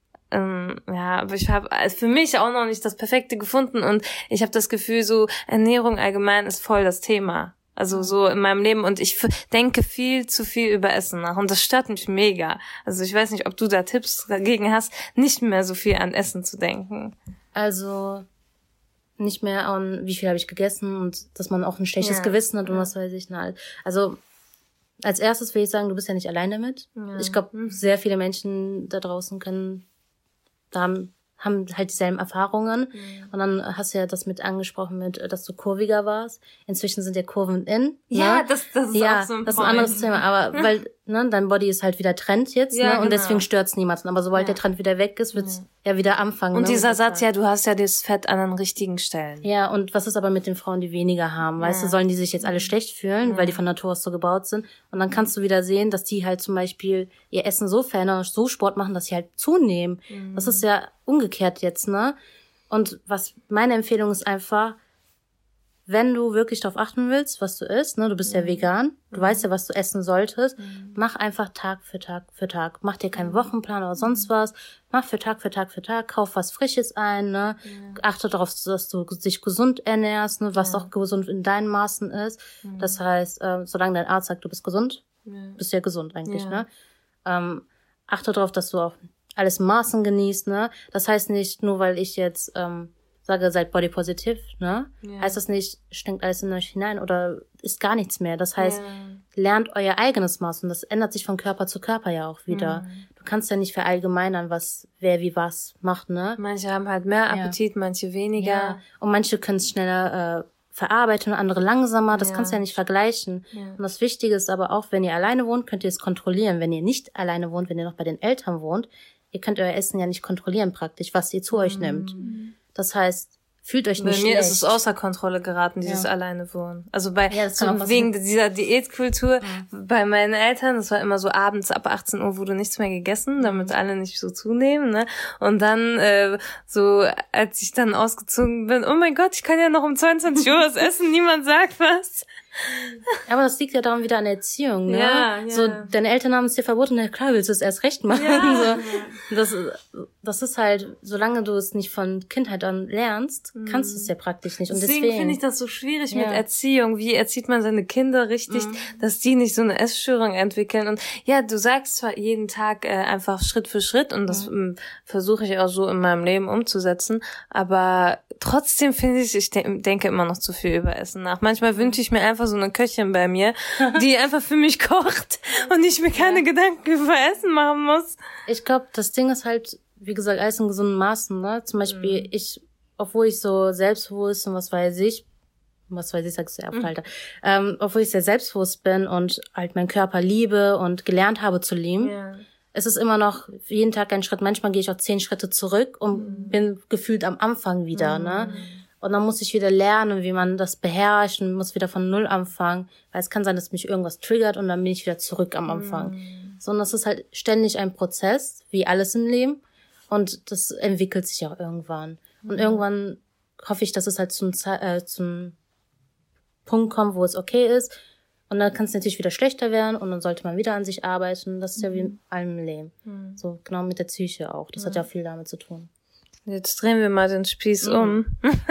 Ja, aber ich habe für mich auch noch nicht das Perfekte gefunden und ich habe das Gefühl, so Ernährung allgemein ist voll das Thema. Also so in meinem Leben und ich denke viel zu viel über Essen nach und das stört mich mega. Also ich weiß nicht, ob du da Tipps dagegen hast, nicht mehr so viel an Essen zu denken. Also nicht mehr an, wie viel habe ich gegessen und dass man auch ein schlechtes Gewissen hat und was weiß ich. Also als erstes will ich sagen, du bist ja nicht allein damit. Ja. Ich glaube, sehr viele Menschen da draußen haben halt dieselben Erfahrungen. Und dann hast du ja das mit angesprochen, dass du kurviger warst. Inzwischen sind ja Kurven in. Ja, ne? Das ist auch so ein das ist ein anderes Thema. Aber weil dein Body ist halt wieder Trend jetzt, ja, ne? Und deswegen stört's niemanden. Aber sobald der Trend wieder weg ist, wird's ja wieder anfangen. Und dieser Satz, du hast ja das Fett an den richtigen Stellen. Ja, und was ist aber mit den Frauen, die weniger haben? Weißt du, sollen die sich jetzt alle schlecht fühlen, weil die von Natur aus so gebaut sind? Und dann kannst du wieder sehen, dass die halt zum Beispiel ihr Essen so verändern, so Sport machen, dass sie halt zunehmen. Das ist ja umgekehrt jetzt, ne? Und was meine Empfehlung ist einfach, wenn du wirklich darauf achten willst, was du isst, ne, du bist ja vegan, du weißt ja, was du essen solltest, mach einfach Tag für Tag für Tag. Mach dir keinen Wochenplan oder sonst was. Mach für Tag für Tag für Tag, kauf was Frisches ein, ne? Achte darauf, dass du dich gesund ernährst, ne, was auch gesund in deinen Maßen ist. Das heißt, solange dein Arzt sagt, du bist gesund, bist du ja gesund eigentlich, ne? Achte darauf, dass du auch alles in Maßen genießt, ne? Das heißt nicht, nur weil ich jetzt sage, seid body positive, ne? Heißt das nicht, stinkt alles in euch hinein oder ist gar nichts mehr. Das heißt, lernt euer eigenes Maß und das ändert sich von Körper zu Körper ja auch wieder. Du kannst ja nicht verallgemeinern, wer wie was macht, ne? Manche haben halt mehr Appetit, manche weniger. Ja. Und manche können es schneller verarbeiten und andere langsamer. Das kannst du ja nicht vergleichen. Ja. Und das Wichtige ist aber auch, wenn ihr alleine wohnt, könnt ihr es kontrollieren. Wenn ihr nicht alleine wohnt, wenn ihr noch bei den Eltern wohnt, ihr könnt euer Essen ja nicht kontrollieren praktisch, was ihr zu euch nimmt. Das heißt, fühlt euch nicht schlecht. Bei mir ist es außer Kontrolle geraten, dieses alleine wohnen. Also wegen dieser Diätkultur bei meinen Eltern, das war immer so abends ab 18 Uhr wurde nichts mehr gegessen, damit alle nicht so zunehmen, ne? Und dann so, als ich dann ausgezogen bin, oh mein Gott, ich kann ja noch um 22 Uhr was essen, niemand sagt was. Aber das liegt ja daran wieder an der Erziehung, ne? Ja. So, deine Eltern haben es dir verboten, na klar, willst du es erst recht machen. Ja. So, das ist halt, solange du es nicht von Kindheit an lernst, kannst du es ja praktisch nicht. Und deswegen finde ich das so schwierig mit Erziehung. Wie erzieht man seine Kinder richtig, dass die nicht so eine Essstörung entwickeln? Und ja, du sagst zwar jeden Tag einfach Schritt für Schritt und das versuche ich auch so in meinem Leben umzusetzen, aber trotzdem finde ich denke immer noch zu viel über Essen nach. Manchmal wünsche ich mir einfach so eine Köchin bei mir, die einfach für mich kocht und ich mir keine Gedanken über Essen machen muss. Ich glaube, das Ding ist halt, wie gesagt, alles in gesunden Maßen, ne? Zum Beispiel, obwohl ich so selbstbewusst und was weiß ich, sagst du ja, Alter, obwohl ich sehr selbstbewusst bin und halt meinen Körper liebe und gelernt habe zu lieben, es ist immer noch jeden Tag ein Schritt. Manchmal gehe ich auch 10 Schritte zurück und bin gefühlt am Anfang wieder, ne? Und dann muss ich wieder lernen, wie man das beherrscht und muss wieder von Null anfangen. Weil es kann sein, dass mich irgendwas triggert und dann bin ich wieder zurück am Anfang. Sondern es ist halt ständig ein Prozess, wie alles im Leben. Und das entwickelt sich auch irgendwann. Und irgendwann hoffe ich, dass es halt zum Punkt kommt, wo es okay ist. Und dann kann es natürlich wieder schlechter werden und dann sollte man wieder an sich arbeiten. Das ist ja wie in allem im Leben. So genau mit der Psyche auch. Das hat ja auch viel damit zu tun. Jetzt drehen wir mal den Spieß um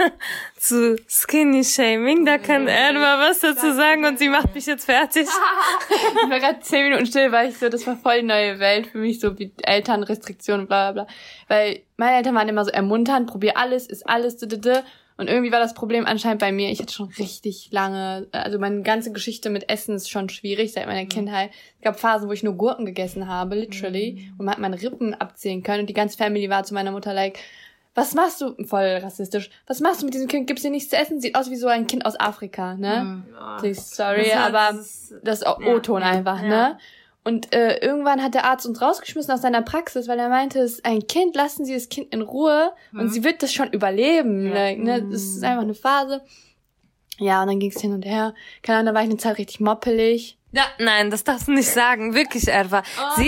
zu Skinny-Shaming. Da kann Erma was dazu sagen und sie macht mich jetzt fertig. Ich war gerade 10 Minuten still, weil ich so, das war voll die neue Welt für mich, so wie Elternrestriktionen, bla bla bla. Weil meine Eltern waren immer so ermunternd, probier alles, ist alles, Und irgendwie war das Problem anscheinend bei mir, ich hatte schon richtig lange, also meine ganze Geschichte mit Essen ist schon schwierig seit meiner Kindheit. Es gab Phasen, wo ich nur Gurken gegessen habe, literally, und man hat meine Rippen abzählen können und die ganze Family war zu meiner Mutter like, was machst du, voll rassistisch, was machst du mit diesem Kind, gibst dir nichts zu essen, sieht aus wie so ein Kind aus Afrika, ne? Sorry, aber das ist auch O-Ton einfach, ne? Und irgendwann hat der Arzt uns rausgeschmissen aus seiner Praxis, weil er meinte, es ist ein Kind, lassen Sie das Kind in Ruhe und sie wird das schon überleben. Like, ne? Das ist einfach eine Phase. Ja, und dann ging's hin und her. Keine Ahnung, da war ich eine Zeit richtig moppelig. Ja, nein, das darfst du nicht sagen. Wirklich, Erwa.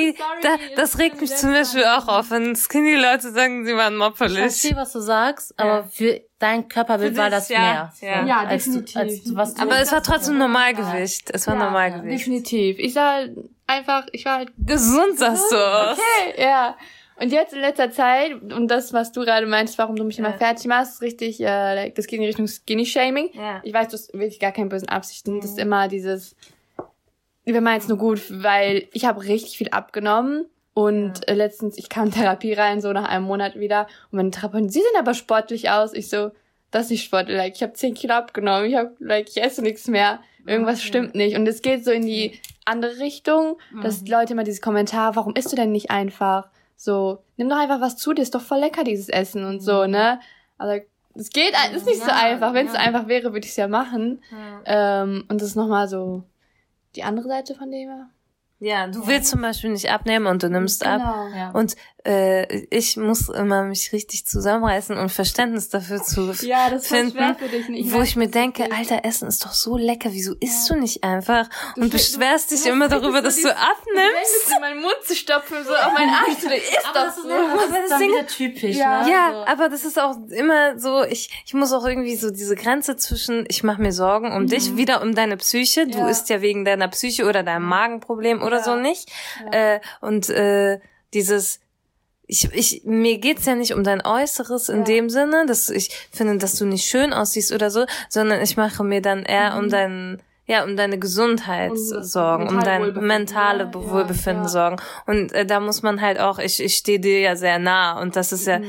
Das regt mich zum Beispiel auch auf, wenn Skinny-Leute sagen, sie waren moppelig. Ich verstehe, was du sagst, aber für dein Körperbild war das mehr. Ja, definitiv. Aber es war trotzdem Normalgewicht. Es war Normalgewicht. Definitiv. Ich war halt gesund, sagst du. Okay, ja. Und jetzt in letzter Zeit, und das, was du gerade meinst, warum du mich immer fertig machst, ist richtig, das geht in Richtung Skinny-Shaming. Ja. Ich weiß, du hast wirklich gar keine bösen Absichten. Das ist immer dieses, wir meinen es nur gut, weil ich habe richtig viel abgenommen. Und letztens, ich kam in Therapie rein, so nach einem Monat wieder. Und meine Therapeutin, Sie sehen aber sportlich aus. Ich so, das ist nicht sportlich. Like, ich habe 10 Kilo abgenommen. Ich esse nichts mehr. Irgendwas stimmt nicht. Und es geht so in die andere Richtung, dass die Leute immer dieses Kommentar, warum isst du denn nicht einfach? So, nimm doch einfach was zu dir, ist doch voll lecker, dieses Essen und so, ne? Also, es geht, ist nicht so einfach. Wenn es so einfach wäre, würde ich es ja machen. Und das ist nochmal so die andere Seite von dem. Ja, du willst zum Beispiel nicht abnehmen und du nimmst ab. Ja. Und ich muss immer mich richtig zusammenreißen und Verständnis dafür zu finden, schwer für dich nicht. wo ich mir denke, Alter, Essen ist doch so lecker, wieso isst du nicht einfach? Und beschwerst dich immer darüber, dass du abnimmst. In meinen Mund zu stopfen, so auf meinen Arsch zu legen. Ist Aber das ist dann wieder typisch, ne? Ja, aber das ist auch immer so, ich muss auch irgendwie so diese Grenze zwischen, ich mache mir Sorgen um dich, wieder um deine Psyche, du isst ja wegen deiner Psyche oder deinem Magenproblem oder so nicht. Und dieses, mir geht's ja nicht um dein Äußeres in dem Sinne, dass ich finde, dass du nicht schön aussiehst oder so, sondern ich mache mir dann eher um deine Gesundheit Sorgen, um dein mentale Wohlbefinden Sorgen. Und da muss man halt auch, ich stehe dir ja sehr nah und das ist ja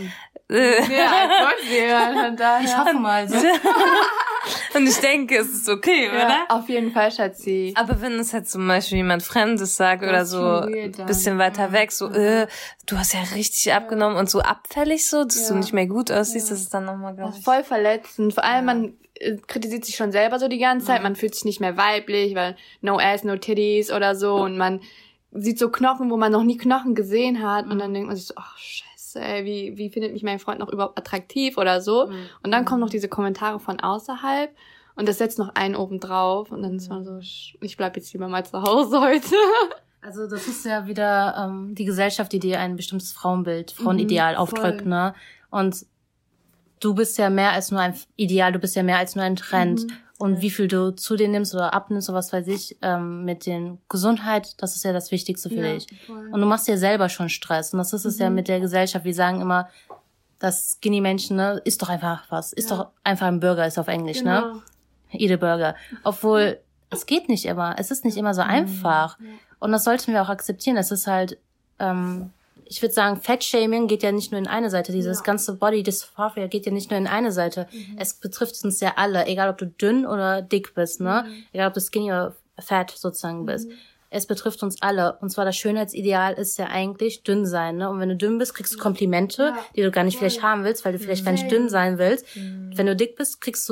Ich hoffe mal so. Und ich denke, es ist okay, oder? Auf jeden Fall, Schatzi. Aber wenn es halt zum Beispiel jemand Fremdes sagt oder so ein bisschen weiter weg, so, du hast ja richtig abgenommen und so abfällig so, dass du nicht mehr gut aussiehst, das ist dann nochmal, glaube ich. Voll verletzend. Vor allem, man kritisiert sich schon selber so die ganze Zeit, man fühlt sich nicht mehr weiblich, weil no ass, no titties oder so und man sieht so Knochen, wo man noch nie Knochen gesehen hat und dann denkt man sich so, ach, scheiße. Ey, wie findet mich mein Freund noch überhaupt attraktiv oder so? Und dann kommen noch diese Kommentare von außerhalb und das setzt noch einen oben drauf und dann ist man so, ich bleib jetzt lieber mal zu Hause heute. Also das ist ja wieder die Gesellschaft, die dir ein bestimmtes Frauenideal aufdrückt, ne? Und du bist ja mehr als nur ein Ideal, du bist ja mehr als nur ein Trend. Und wie viel du zu dir nimmst oder abnimmst oder was weiß ich, mit den Gesundheit, das ist ja das Wichtigste für dich. Voll. Und du machst dir selber schon Stress. Und das ist es ja mit der Gesellschaft. Wir sagen immer, dass Skinny-Menschen, ne, isst doch einfach was. Isst doch einfach ein Burger, ist auf Englisch, ne? Eat a Burger. Obwohl, es geht nicht immer. Es ist nicht immer so einfach. Und das sollten wir auch akzeptieren. Es ist halt, ich würde sagen, Fat-Shaming geht ja nicht nur in eine Seite. Dieses ganze Body Dysmorphia geht ja nicht nur in eine Seite. Es betrifft uns ja alle, egal ob du dünn oder dick bist, ne? Egal ob du skinny oder fat sozusagen bist. Es betrifft uns alle. Und zwar das Schönheitsideal ist ja eigentlich dünn sein, ne? Und wenn du dünn bist, kriegst du Komplimente, die du gar nicht vielleicht haben willst, weil du vielleicht gar nicht dünn sein willst. Wenn du dick bist, kriegst du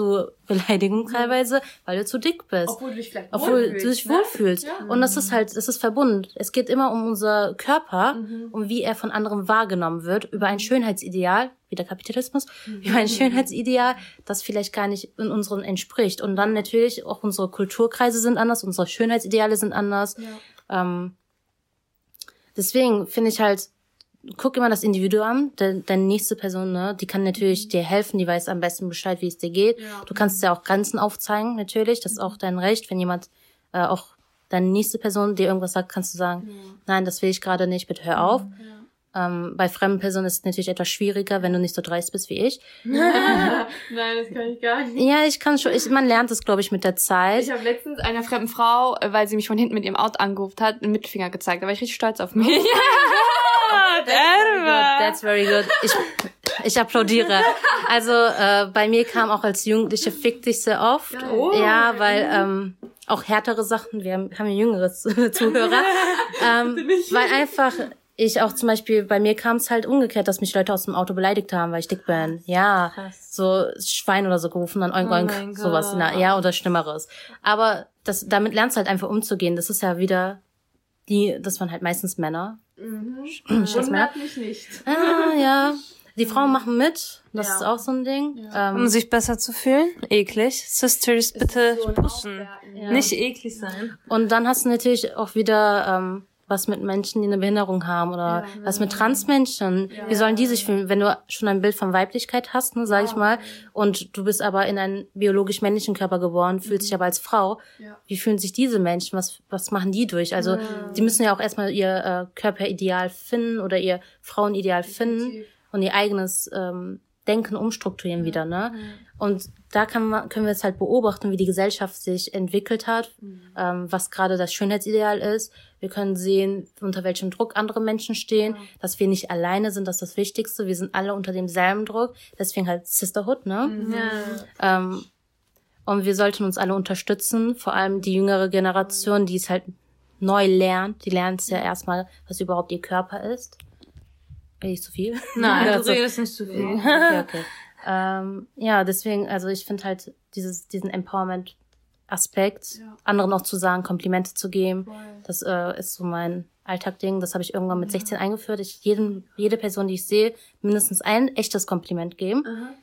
Beleidigung teilweise, weil du zu dick bist. Obwohl du dich wohlfühlst. Ja. Und das ist verbunden. Es geht immer um unser Körper, um wie er von anderen wahrgenommen wird, über ein Schönheitsideal, wie der Kapitalismus, über ein Schönheitsideal, das vielleicht gar nicht in unseren entspricht. Und dann natürlich auch unsere Kulturkreise sind anders, unsere Schönheitsideale sind anders. Ja. Deswegen finde ich halt, guck immer das Individuum, deine nächste Person, ne, die kann natürlich dir helfen, die weiß am besten Bescheid, wie es dir geht. Ja. Du kannst dir auch Grenzen aufzeigen, natürlich, das ist auch dein Recht. Wenn jemand, auch deine nächste Person dir irgendwas sagt, kannst du sagen, nein, das will ich gerade nicht, bitte hör auf. Bei fremden Personen ist es natürlich etwas schwieriger, wenn du nicht so dreist bist wie ich. Nein, das kann ich gar nicht. Ja, ich kann schon, man lernt es, glaube ich, mit der Zeit. Ich habe letztens einer fremden Frau, weil sie mich von hinten mit ihrem Auto angerufen hat, einen Mittelfinger gezeigt. Da war ich richtig stolz auf mich. That's very good. Ich applaudiere. Also bei mir kam auch als Jugendliche fick dich sehr oft. Oh. Ja, weil auch härtere Sachen, wir haben ja jüngere Zuhörer. Weil einfach ich auch zum Beispiel, bei mir kam es halt umgekehrt, dass mich Leute aus dem Auto beleidigt haben, weil ich dick bin. Ja, so Schwein oder so gerufen, dann oink oink, sowas. Ja, oder Schlimmeres. Aber damit lernst du halt einfach umzugehen. Das ist ja wieder das waren halt meistens Männer. Wundert mich nicht. Ja. Die Frauen machen mit. Das ist auch so ein Ding. Ja. Um sich besser zu fühlen. Eklig. Sisters, bitte pushen. Ja. Nicht eklig sein. Und dann hast du natürlich auch wieder was mit Menschen, die eine Behinderung haben oder was mit Transmenschen. Wie sollen die sich fühlen, wenn du schon ein Bild von Weiblichkeit hast, ne, sag ich mal, und du bist aber in einen biologisch männlichen Körper geboren, fühlst dich aber als Frau. Wie fühlen sich diese Menschen? Was machen die durch? Also die müssen ja auch erstmal ihr Körperideal finden oder ihr Frauenideal finden und ihr eigenes Denken umstrukturieren wieder, ne? Und da können wir es halt beobachten, wie die Gesellschaft sich entwickelt hat, was gerade das Schönheitsideal ist. Wir können sehen, unter welchem Druck andere Menschen stehen, dass wir nicht alleine sind, das ist das Wichtigste. Wir sind alle unter demselben Druck. Deswegen halt Sisterhood, ne? Und wir sollten uns alle unterstützen, vor allem die jüngere Generation, die es halt neu lernt. Die lernt es ja erstmal, was überhaupt ihr Körper ist. Nicht zu viel? Nein, du redest nicht zu viel. Okay. Ja, deswegen, also ich finde halt diesen Empowerment-Aspekt, anderen auch zu sagen, Komplimente zu geben, das ist so mein Alltagding. Das habe ich irgendwann mit 16 eingeführt. Jede Person, die ich sehe, mindestens ein echtes Kompliment geben.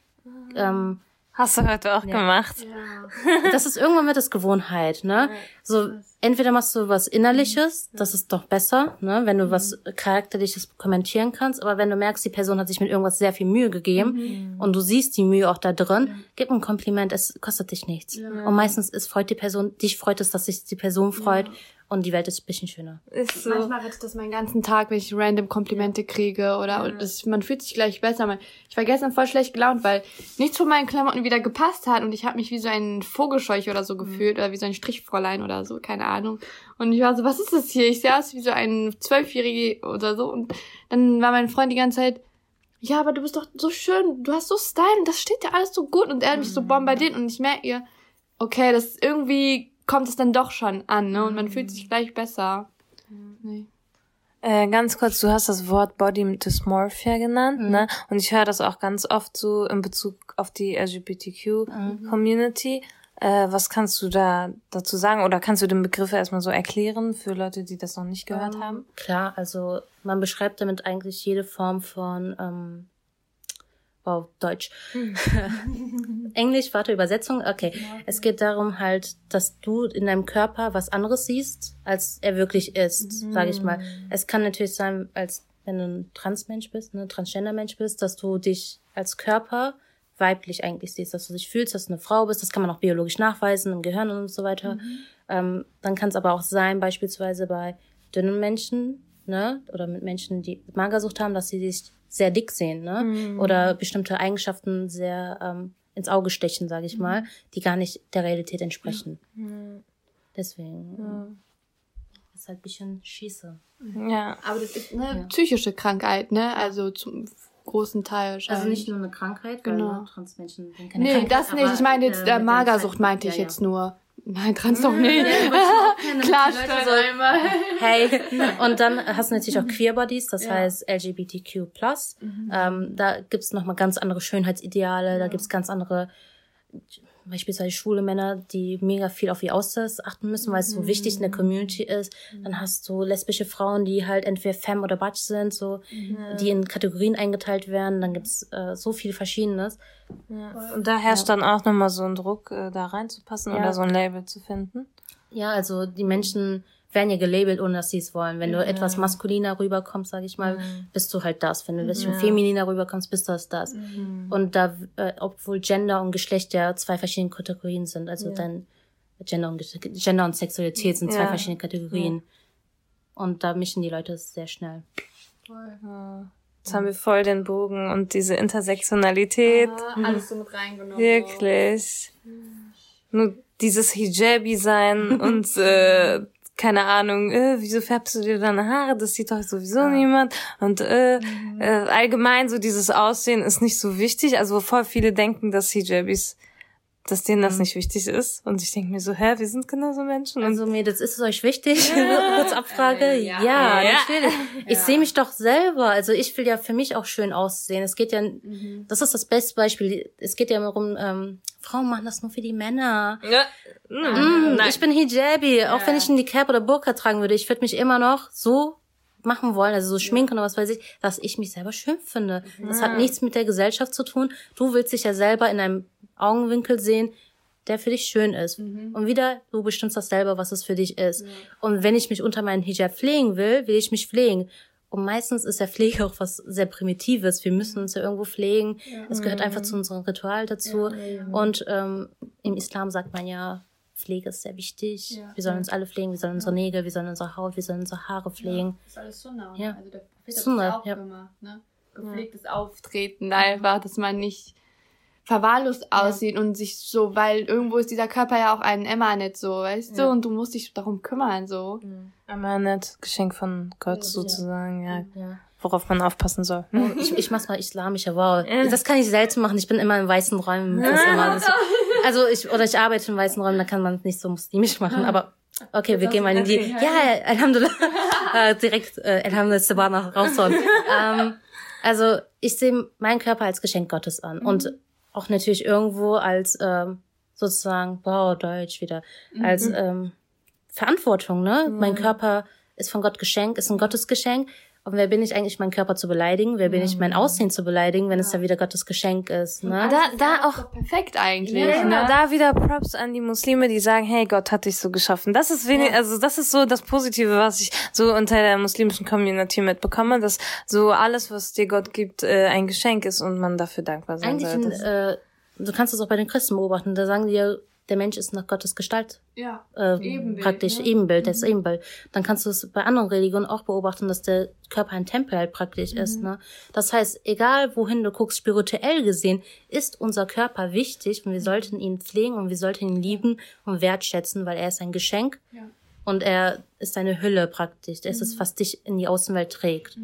Hast du heute auch gemacht. Ja. Das ist irgendwann wird das Gewohnheit, ne? So, entweder machst du was Innerliches, das ist doch besser, ne? Wenn du was Charakterliches kommentieren kannst, aber wenn du merkst, die Person hat sich mit irgendwas sehr viel Mühe gegeben und du siehst die Mühe auch da drin, gib ein Kompliment, es kostet dich nichts. Ja. Und meistens freut die Person, dich freut es, dass sich die Person freut. Und die Welt ist ein bisschen schöner. Ist so. Manchmal rettet das meinen ganzen Tag, wenn ich random Komplimente kriege oder man fühlt sich gleich besser. Ich war gestern voll schlecht gelaunt, weil nichts von meinen Klamotten wieder gepasst hat und ich habe mich wie so ein Vogelscheuch oder so gefühlt oder wie so ein Strichfräulein oder so, keine Ahnung. Und ich war so, was ist das hier? Ich sehe aus wie so ein 12-Jährige oder so und dann war mein Freund die ganze Zeit, ja, aber du bist doch so schön, du hast so Style und das steht ja alles so gut und er hat mich so bombardiert und ich merke ihr, okay, das ist irgendwie kommt es dann doch schon an, ne? Und man fühlt sich gleich besser. Nee. Ganz kurz, du hast das Wort Body Dysmorphia genannt, ne? Und ich höre das auch ganz oft so in Bezug auf die LGBTQ-Community. Was kannst du da dazu sagen? Oder kannst du den Begriff erstmal so erklären für Leute, die das noch nicht gehört haben? Klar, also man beschreibt damit eigentlich jede Form von Deutsch. Englisch, warte, Übersetzung, okay. Es geht darum halt, dass du in deinem Körper was anderes siehst, als er wirklich ist, sage ich mal. Es kann natürlich sein, als wenn du ein Transmensch bist, ne, Transgender-Mensch bist, dass du dich als Körper weiblich eigentlich siehst, dass du dich fühlst, dass du eine Frau bist. Das kann man auch biologisch nachweisen, im Gehirn und so weiter. Dann kann es aber auch sein, beispielsweise bei dünnen Menschen, ne, oder mit Menschen, die Magersucht haben, dass sie sich sehr dick sehen, ne? Oder bestimmte Eigenschaften sehr ins Auge stechen, sage ich mal, die gar nicht der Realität entsprechen. Deswegen ist halt ein bisschen Schieße. Ja. Aber das ist eine psychische Krankheit, ne? Also zum großen Teil. Also nicht nur eine Krankheit, genau. Weil Transmenschen sind keine Krankheit. Nee, das nicht. Ich meine jetzt Magersucht meinte ich jetzt nur. Nein, Trans doch nicht. Klar, so immer. Hey. Und dann hast du natürlich auch Queerbodies, das heißt LGBTQ+. Da gibt's nochmal ganz andere Schönheitsideale, da gibt's ganz andere beispielsweise schwule Männer, die mega viel auf ihr Äußeres achten müssen, weil es so wichtig in der Community ist. Dann hast du lesbische Frauen, die halt entweder Femme oder Butch sind, so, die in Kategorien eingeteilt werden. Dann gibt's so viel Verschiedenes. Ja. Und da herrscht dann auch nochmal so ein Druck, da reinzupassen oder so ein Label zu finden. Ja, also die Menschen werden ja gelabelt, ohne dass sie es wollen. Wenn du etwas maskuliner rüberkommst, sag ich mal, bist du halt das. Wenn du ein bisschen femininer rüberkommst, bist du das. Und da, obwohl Gender und Geschlecht ja 2 verschiedene Kategorien sind, also dann Gender und Sexualität sind 2 verschiedene Kategorien. Und da mischen die Leute sehr schnell. Jetzt haben wir voll den Bogen und diese Intersektionalität. Alles so mit reingenommen. Wirklich. Nur dieses Hijabi-Sein und keine Ahnung, wieso färbst du dir deine Haare? Das sieht doch sowieso niemand. Und allgemein so dieses Aussehen ist nicht so wichtig. Also voll viele denken, dass Hijabis, dass denen das nicht wichtig ist. Und ich denke mir so, wir sind genauso Menschen. Also Mädels, ist es euch wichtig? Kurz Abfrage. Ja, natürlich. Ich sehe mich doch selber. Also ich will ja für mich auch schön aussehen. Es geht ja, das ist das beste Beispiel. Es geht ja darum, Frauen machen das nur für die Männer. Ich bin Hijabi. Auch wenn ich einen Niqab oder Burka tragen würde, ich würde mich immer noch so machen wollen, also so schminken oder was weiß ich, dass ich mich selber schön finde. Das hat nichts mit der Gesellschaft zu tun. Du willst dich ja selber in einem Augenwinkel sehen, der für dich schön ist. Und wieder, du bestimmst das selber, was es für dich ist. Und wenn ich mich unter meinen Hijab pflegen will ich mich pflegen. Und meistens ist ja Pflege auch was sehr Primitives. Wir müssen uns ja irgendwo pflegen. Es gehört einfach zu unserem Ritual dazu. Und im Islam sagt man ja, Pflege ist sehr wichtig. Wir sollen uns alle pflegen, wir sollen unsere Nägel, wir sollen unsere Haut, wir sollen unsere Haare pflegen. Das ist alles Sunna. Ja. Also der Prophet hat das auch gemacht, ne? Gepflegtes Auftreten einfach, dass man nicht verwahrlost aussieht und sich so, weil irgendwo ist dieser Körper ja auch ein Emanet, so, weißt du, und du musst dich darum kümmern, so. Emanet, Geschenk von Gott sozusagen, worauf man aufpassen soll. Ich mach's mal islamischer, wow. Das kann ich selten machen, ich bin immer in weißen Räumen. Ich arbeite in weißen Räumen, da kann man es nicht so muslimisch machen, aber okay, wir gehen mal in die, Alhamdulillah, direkt, Alhamdulillah, raushauen. Also, ich sehe meinen Körper als Geschenk Gottes an und auch natürlich irgendwo als, sozusagen, Deutsch wieder, als, Verantwortung, ne? Mein Körper ist von Gott geschenkt, ist ein Gottesgeschenk. Und wer bin ich eigentlich, meinen Körper zu beleidigen? Wer bin ich, mein Aussehen zu beleidigen, wenn es ja wieder Gottes Geschenk ist, ne? Da auch perfekt eigentlich. Ja, genau. Da wieder Props an die Muslime, die sagen, hey, Gott hat dich so geschaffen. Das ist also das ist so das Positive, was ich so unter der muslimischen Community mitbekomme, dass so alles, was dir Gott gibt, ein Geschenk ist und man dafür dankbar sein sollte. Du kannst es auch bei den Christen beobachten, da sagen die ja, der Mensch ist nach Gottes Gestalt. Ja, Ebenbild, praktisch, ne? Ebenbild, das Ebenbild. Dann kannst du es bei anderen Religionen auch beobachten, dass der Körper ein Tempel halt praktisch ist, ne? Das heißt, egal wohin du guckst, spirituell gesehen, ist unser Körper wichtig und wir sollten ihn pflegen und wir sollten ihn lieben und wertschätzen, weil er ist ein Geschenk und er ist eine Hülle praktisch. Er ist es, was dich in die Außenwelt trägt.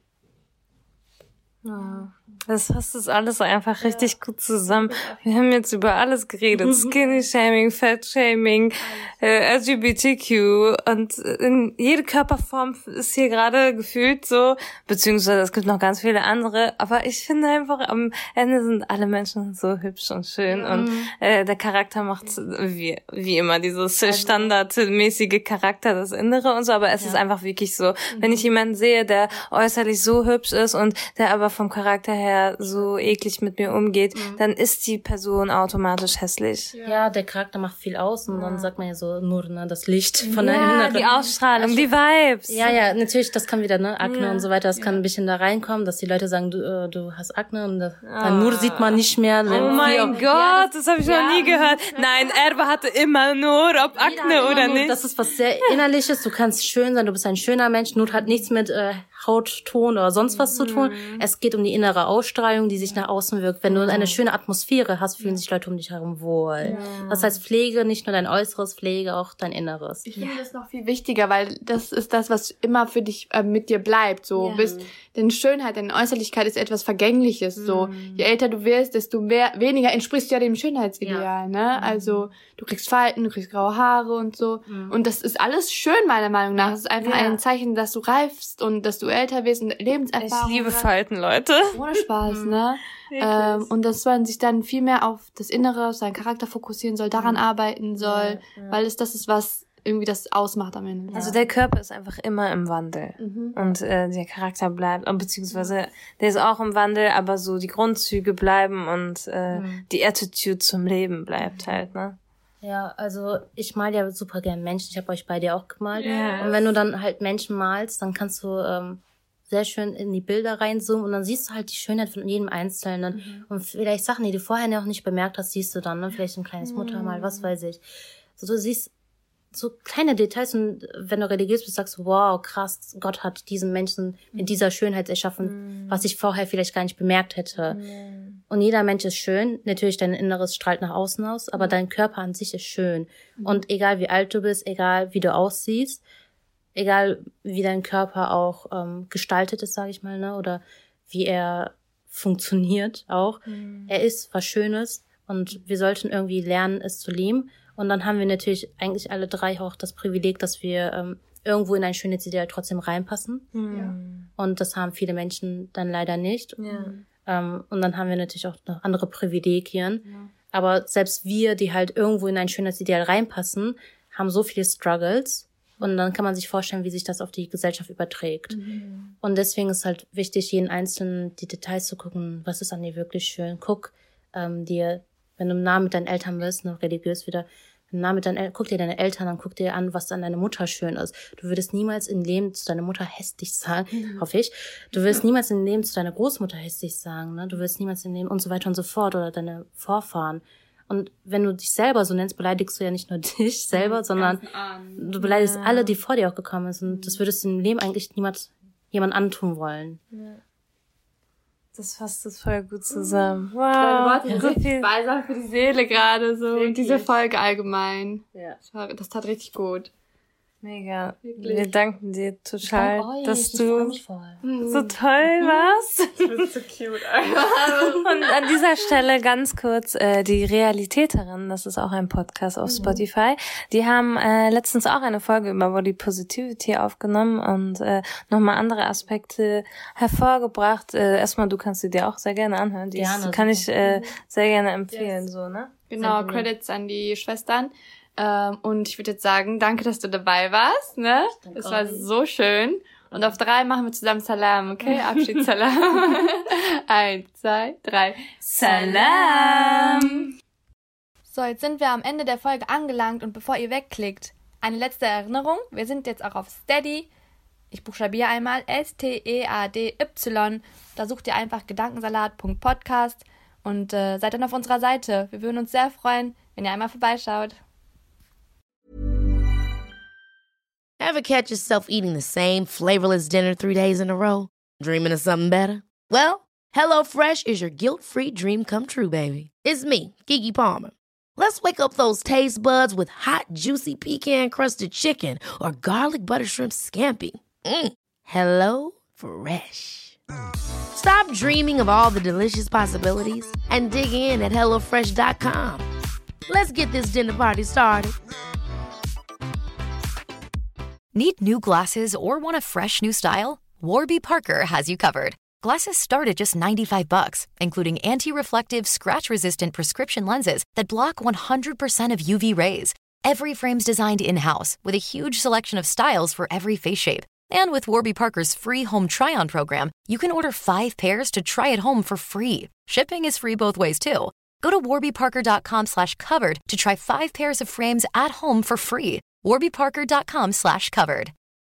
Ja. Das fasst das alles einfach richtig gut zusammen. Wir haben jetzt über alles geredet. Skinny-Shaming, Fat-Shaming, LGBTQ und in jede Körperform ist hier gerade gefühlt so, beziehungsweise es gibt noch ganz viele andere, aber ich finde einfach, am Ende sind alle Menschen so hübsch und schön und der Charakter macht wie immer dieses standardmäßige Charakter, das Innere und so, aber es ist einfach wirklich so, wenn ich jemanden sehe, der äußerlich so hübsch ist und der aber vom Charakter her so eklig mit mir umgeht, dann ist die Person automatisch hässlich. Ja, der Charakter macht viel aus und dann sagt man ja so nur, ne, das Licht von der Inneren. Die Ausstrahlung, die Vibes. Ja, natürlich, das kann wieder, ne, Akne und so weiter, das kann ein bisschen da reinkommen, dass die Leute sagen, du hast Akne und dann nur sieht man nicht mehr. Oh mein Gott, das habe ich noch nie gehört. Nein, Erbe hatte immer nur, ob Akne oder nicht. Das ist was sehr Innerliches, du kannst schön sein, du bist ein schöner Mensch, Nur hat nichts mit Hautton oder sonst was zu tun. Es geht um die innere Ausstrahlung, die sich nach außen wirkt. Wenn du eine schöne Atmosphäre hast, fühlen sich Leute um dich herum wohl. Das heißt, Pflege, nicht nur dein Äußeres, Pflege auch dein Inneres. Ich finde das noch viel wichtiger, weil das ist das, was immer für dich mit dir bleibt. So bist, denn Schönheit, deine Äußerlichkeit ist etwas Vergängliches. So, je älter du wirst, desto weniger entsprichst du ja dem Schönheitsideal. Ne? Also du kriegst Falten, du kriegst graue Haare und so. Und das ist alles schön, meiner Meinung nach. Es ist einfach ein Zeichen, dass du reifst und dass du du älter wirst und Lebenserfahrung. Ich liebe Falten, Leute. Ohne Spaß, ne? Und dass man sich dann viel mehr auf das Innere, auf seinen Charakter fokussieren soll, daran arbeiten soll, weil das ist, was irgendwie das ausmacht am Ende. Also der Körper ist einfach immer im Wandel. Und der Charakter bleibt, beziehungsweise der ist auch im Wandel, aber so die Grundzüge bleiben und die Attitude zum Leben bleibt halt, ne? Ja, also ich mal ja super gern Menschen. Ich habe euch beide auch gemalt. Yes. Und wenn du dann halt Menschen malst, dann kannst du sehr schön in die Bilder reinzoomen und dann siehst du halt die Schönheit von jedem Einzelnen. Und vielleicht Sachen, die du vorher noch nicht bemerkt hast, siehst du dann, ne? Vielleicht ein kleines Muttermal, was weiß ich. So, du siehst so kleine Details und wenn du religiös bist, sagst du, wow, krass, Gott hat diesen Menschen mit dieser Schönheit erschaffen, was ich vorher vielleicht gar nicht bemerkt hätte. Und jeder Mensch ist schön. Natürlich, dein Inneres strahlt nach außen aus, aber dein Körper an sich ist schön. Und egal wie alt du bist, egal wie du aussiehst, egal wie dein Körper auch gestaltet ist, sage ich mal, ne, oder wie er funktioniert auch, er ist was Schönes und wir sollten irgendwie lernen, es zu lieben. Und dann haben wir natürlich eigentlich alle drei auch das Privileg, dass wir irgendwo in ein Schönheitsideal trotzdem reinpassen. Und das haben viele Menschen dann leider nicht. Und dann haben wir natürlich auch noch andere Privilegien. Aber selbst wir, die halt irgendwo in ein Schönheitsideal reinpassen, haben so viele Struggles. Und dann kann man sich vorstellen, wie sich das auf die Gesellschaft überträgt. Und deswegen ist halt wichtig, jeden Einzelnen die Details zu gucken, was ist an dir wirklich schön. Guck dir, wenn du nah mit deinen Eltern bist, noch religiös wieder, guck dir deine Eltern an, guck dir an, was an deiner Mutter schön ist. Du würdest niemals im Leben zu deiner Mutter hässlich sagen, hoffe ich. Du wirst niemals im Leben zu deiner Großmutter hässlich sagen, ne? Du wirst niemals im Leben und so weiter und so fort oder deine Vorfahren. Und wenn du dich selber so nennst, beleidigst du ja nicht nur dich selber, sondern du beleidigst alle, die vor dir auch gekommen sind. Und das würdest du im Leben eigentlich jemand antun wollen. Das fasst es voll gut zusammen. Wow. Deine Worte sind richtig balsam für die Seele gerade so. Und diese Folge allgemein. Ja. Das tat richtig gut. Mega. Wirklich. Wir danken dir total, dass du so toll Mhm. warst. Du bist so cute. Und an dieser Stelle ganz kurz die Realitäterin, das ist auch ein Podcast auf Spotify, die haben letztens auch eine Folge über Body Positivity aufgenommen und nochmal andere Aspekte hervorgebracht. Erstmal, du kannst sie dir auch sehr gerne anhören. Die kann ich sehr gerne empfehlen. So, ne? Genau, Credits an die Schwestern. Und ich würde jetzt sagen, danke, dass du dabei warst, ne? Es war so schön. Und auf 3 machen wir zusammen Salam, okay? Abschiedssalam. 1, 2, 3. Salam! So, jetzt sind wir am Ende der Folge angelangt und bevor ihr wegklickt, eine letzte Erinnerung. Wir sind jetzt auch auf Steady. Ich buchstabiere einmal STEADY. Da sucht ihr einfach gedankensalat.podcast und seid dann auf unserer Seite. Wir würden uns sehr freuen, wenn ihr einmal vorbeischaut. Ever catch yourself eating the same flavorless dinner 3 days in a row? Dreaming of something better? Well, HelloFresh is your guilt-free dream come true, baby. It's me, Keke Palmer. Let's wake up those taste buds with hot, juicy pecan-crusted chicken or garlic butter shrimp scampi. Hello Fresh. Stop dreaming of all the delicious possibilities and dig in at HelloFresh.com. Let's get this dinner party started. Need new glasses or want a fresh new style? Warby Parker has you covered. Glasses start at just $95, including anti-reflective, scratch-resistant prescription lenses that block 100% of UV rays. Every frame's designed in-house with a huge selection of styles for every face shape. And with Warby Parker's free home try-on program, you can order 5 pairs to try at home for free. Shipping is free both ways, too. Go to warbyparker.com/covered to try 5 pairs of frames at home for free. warbyparker.com/covered.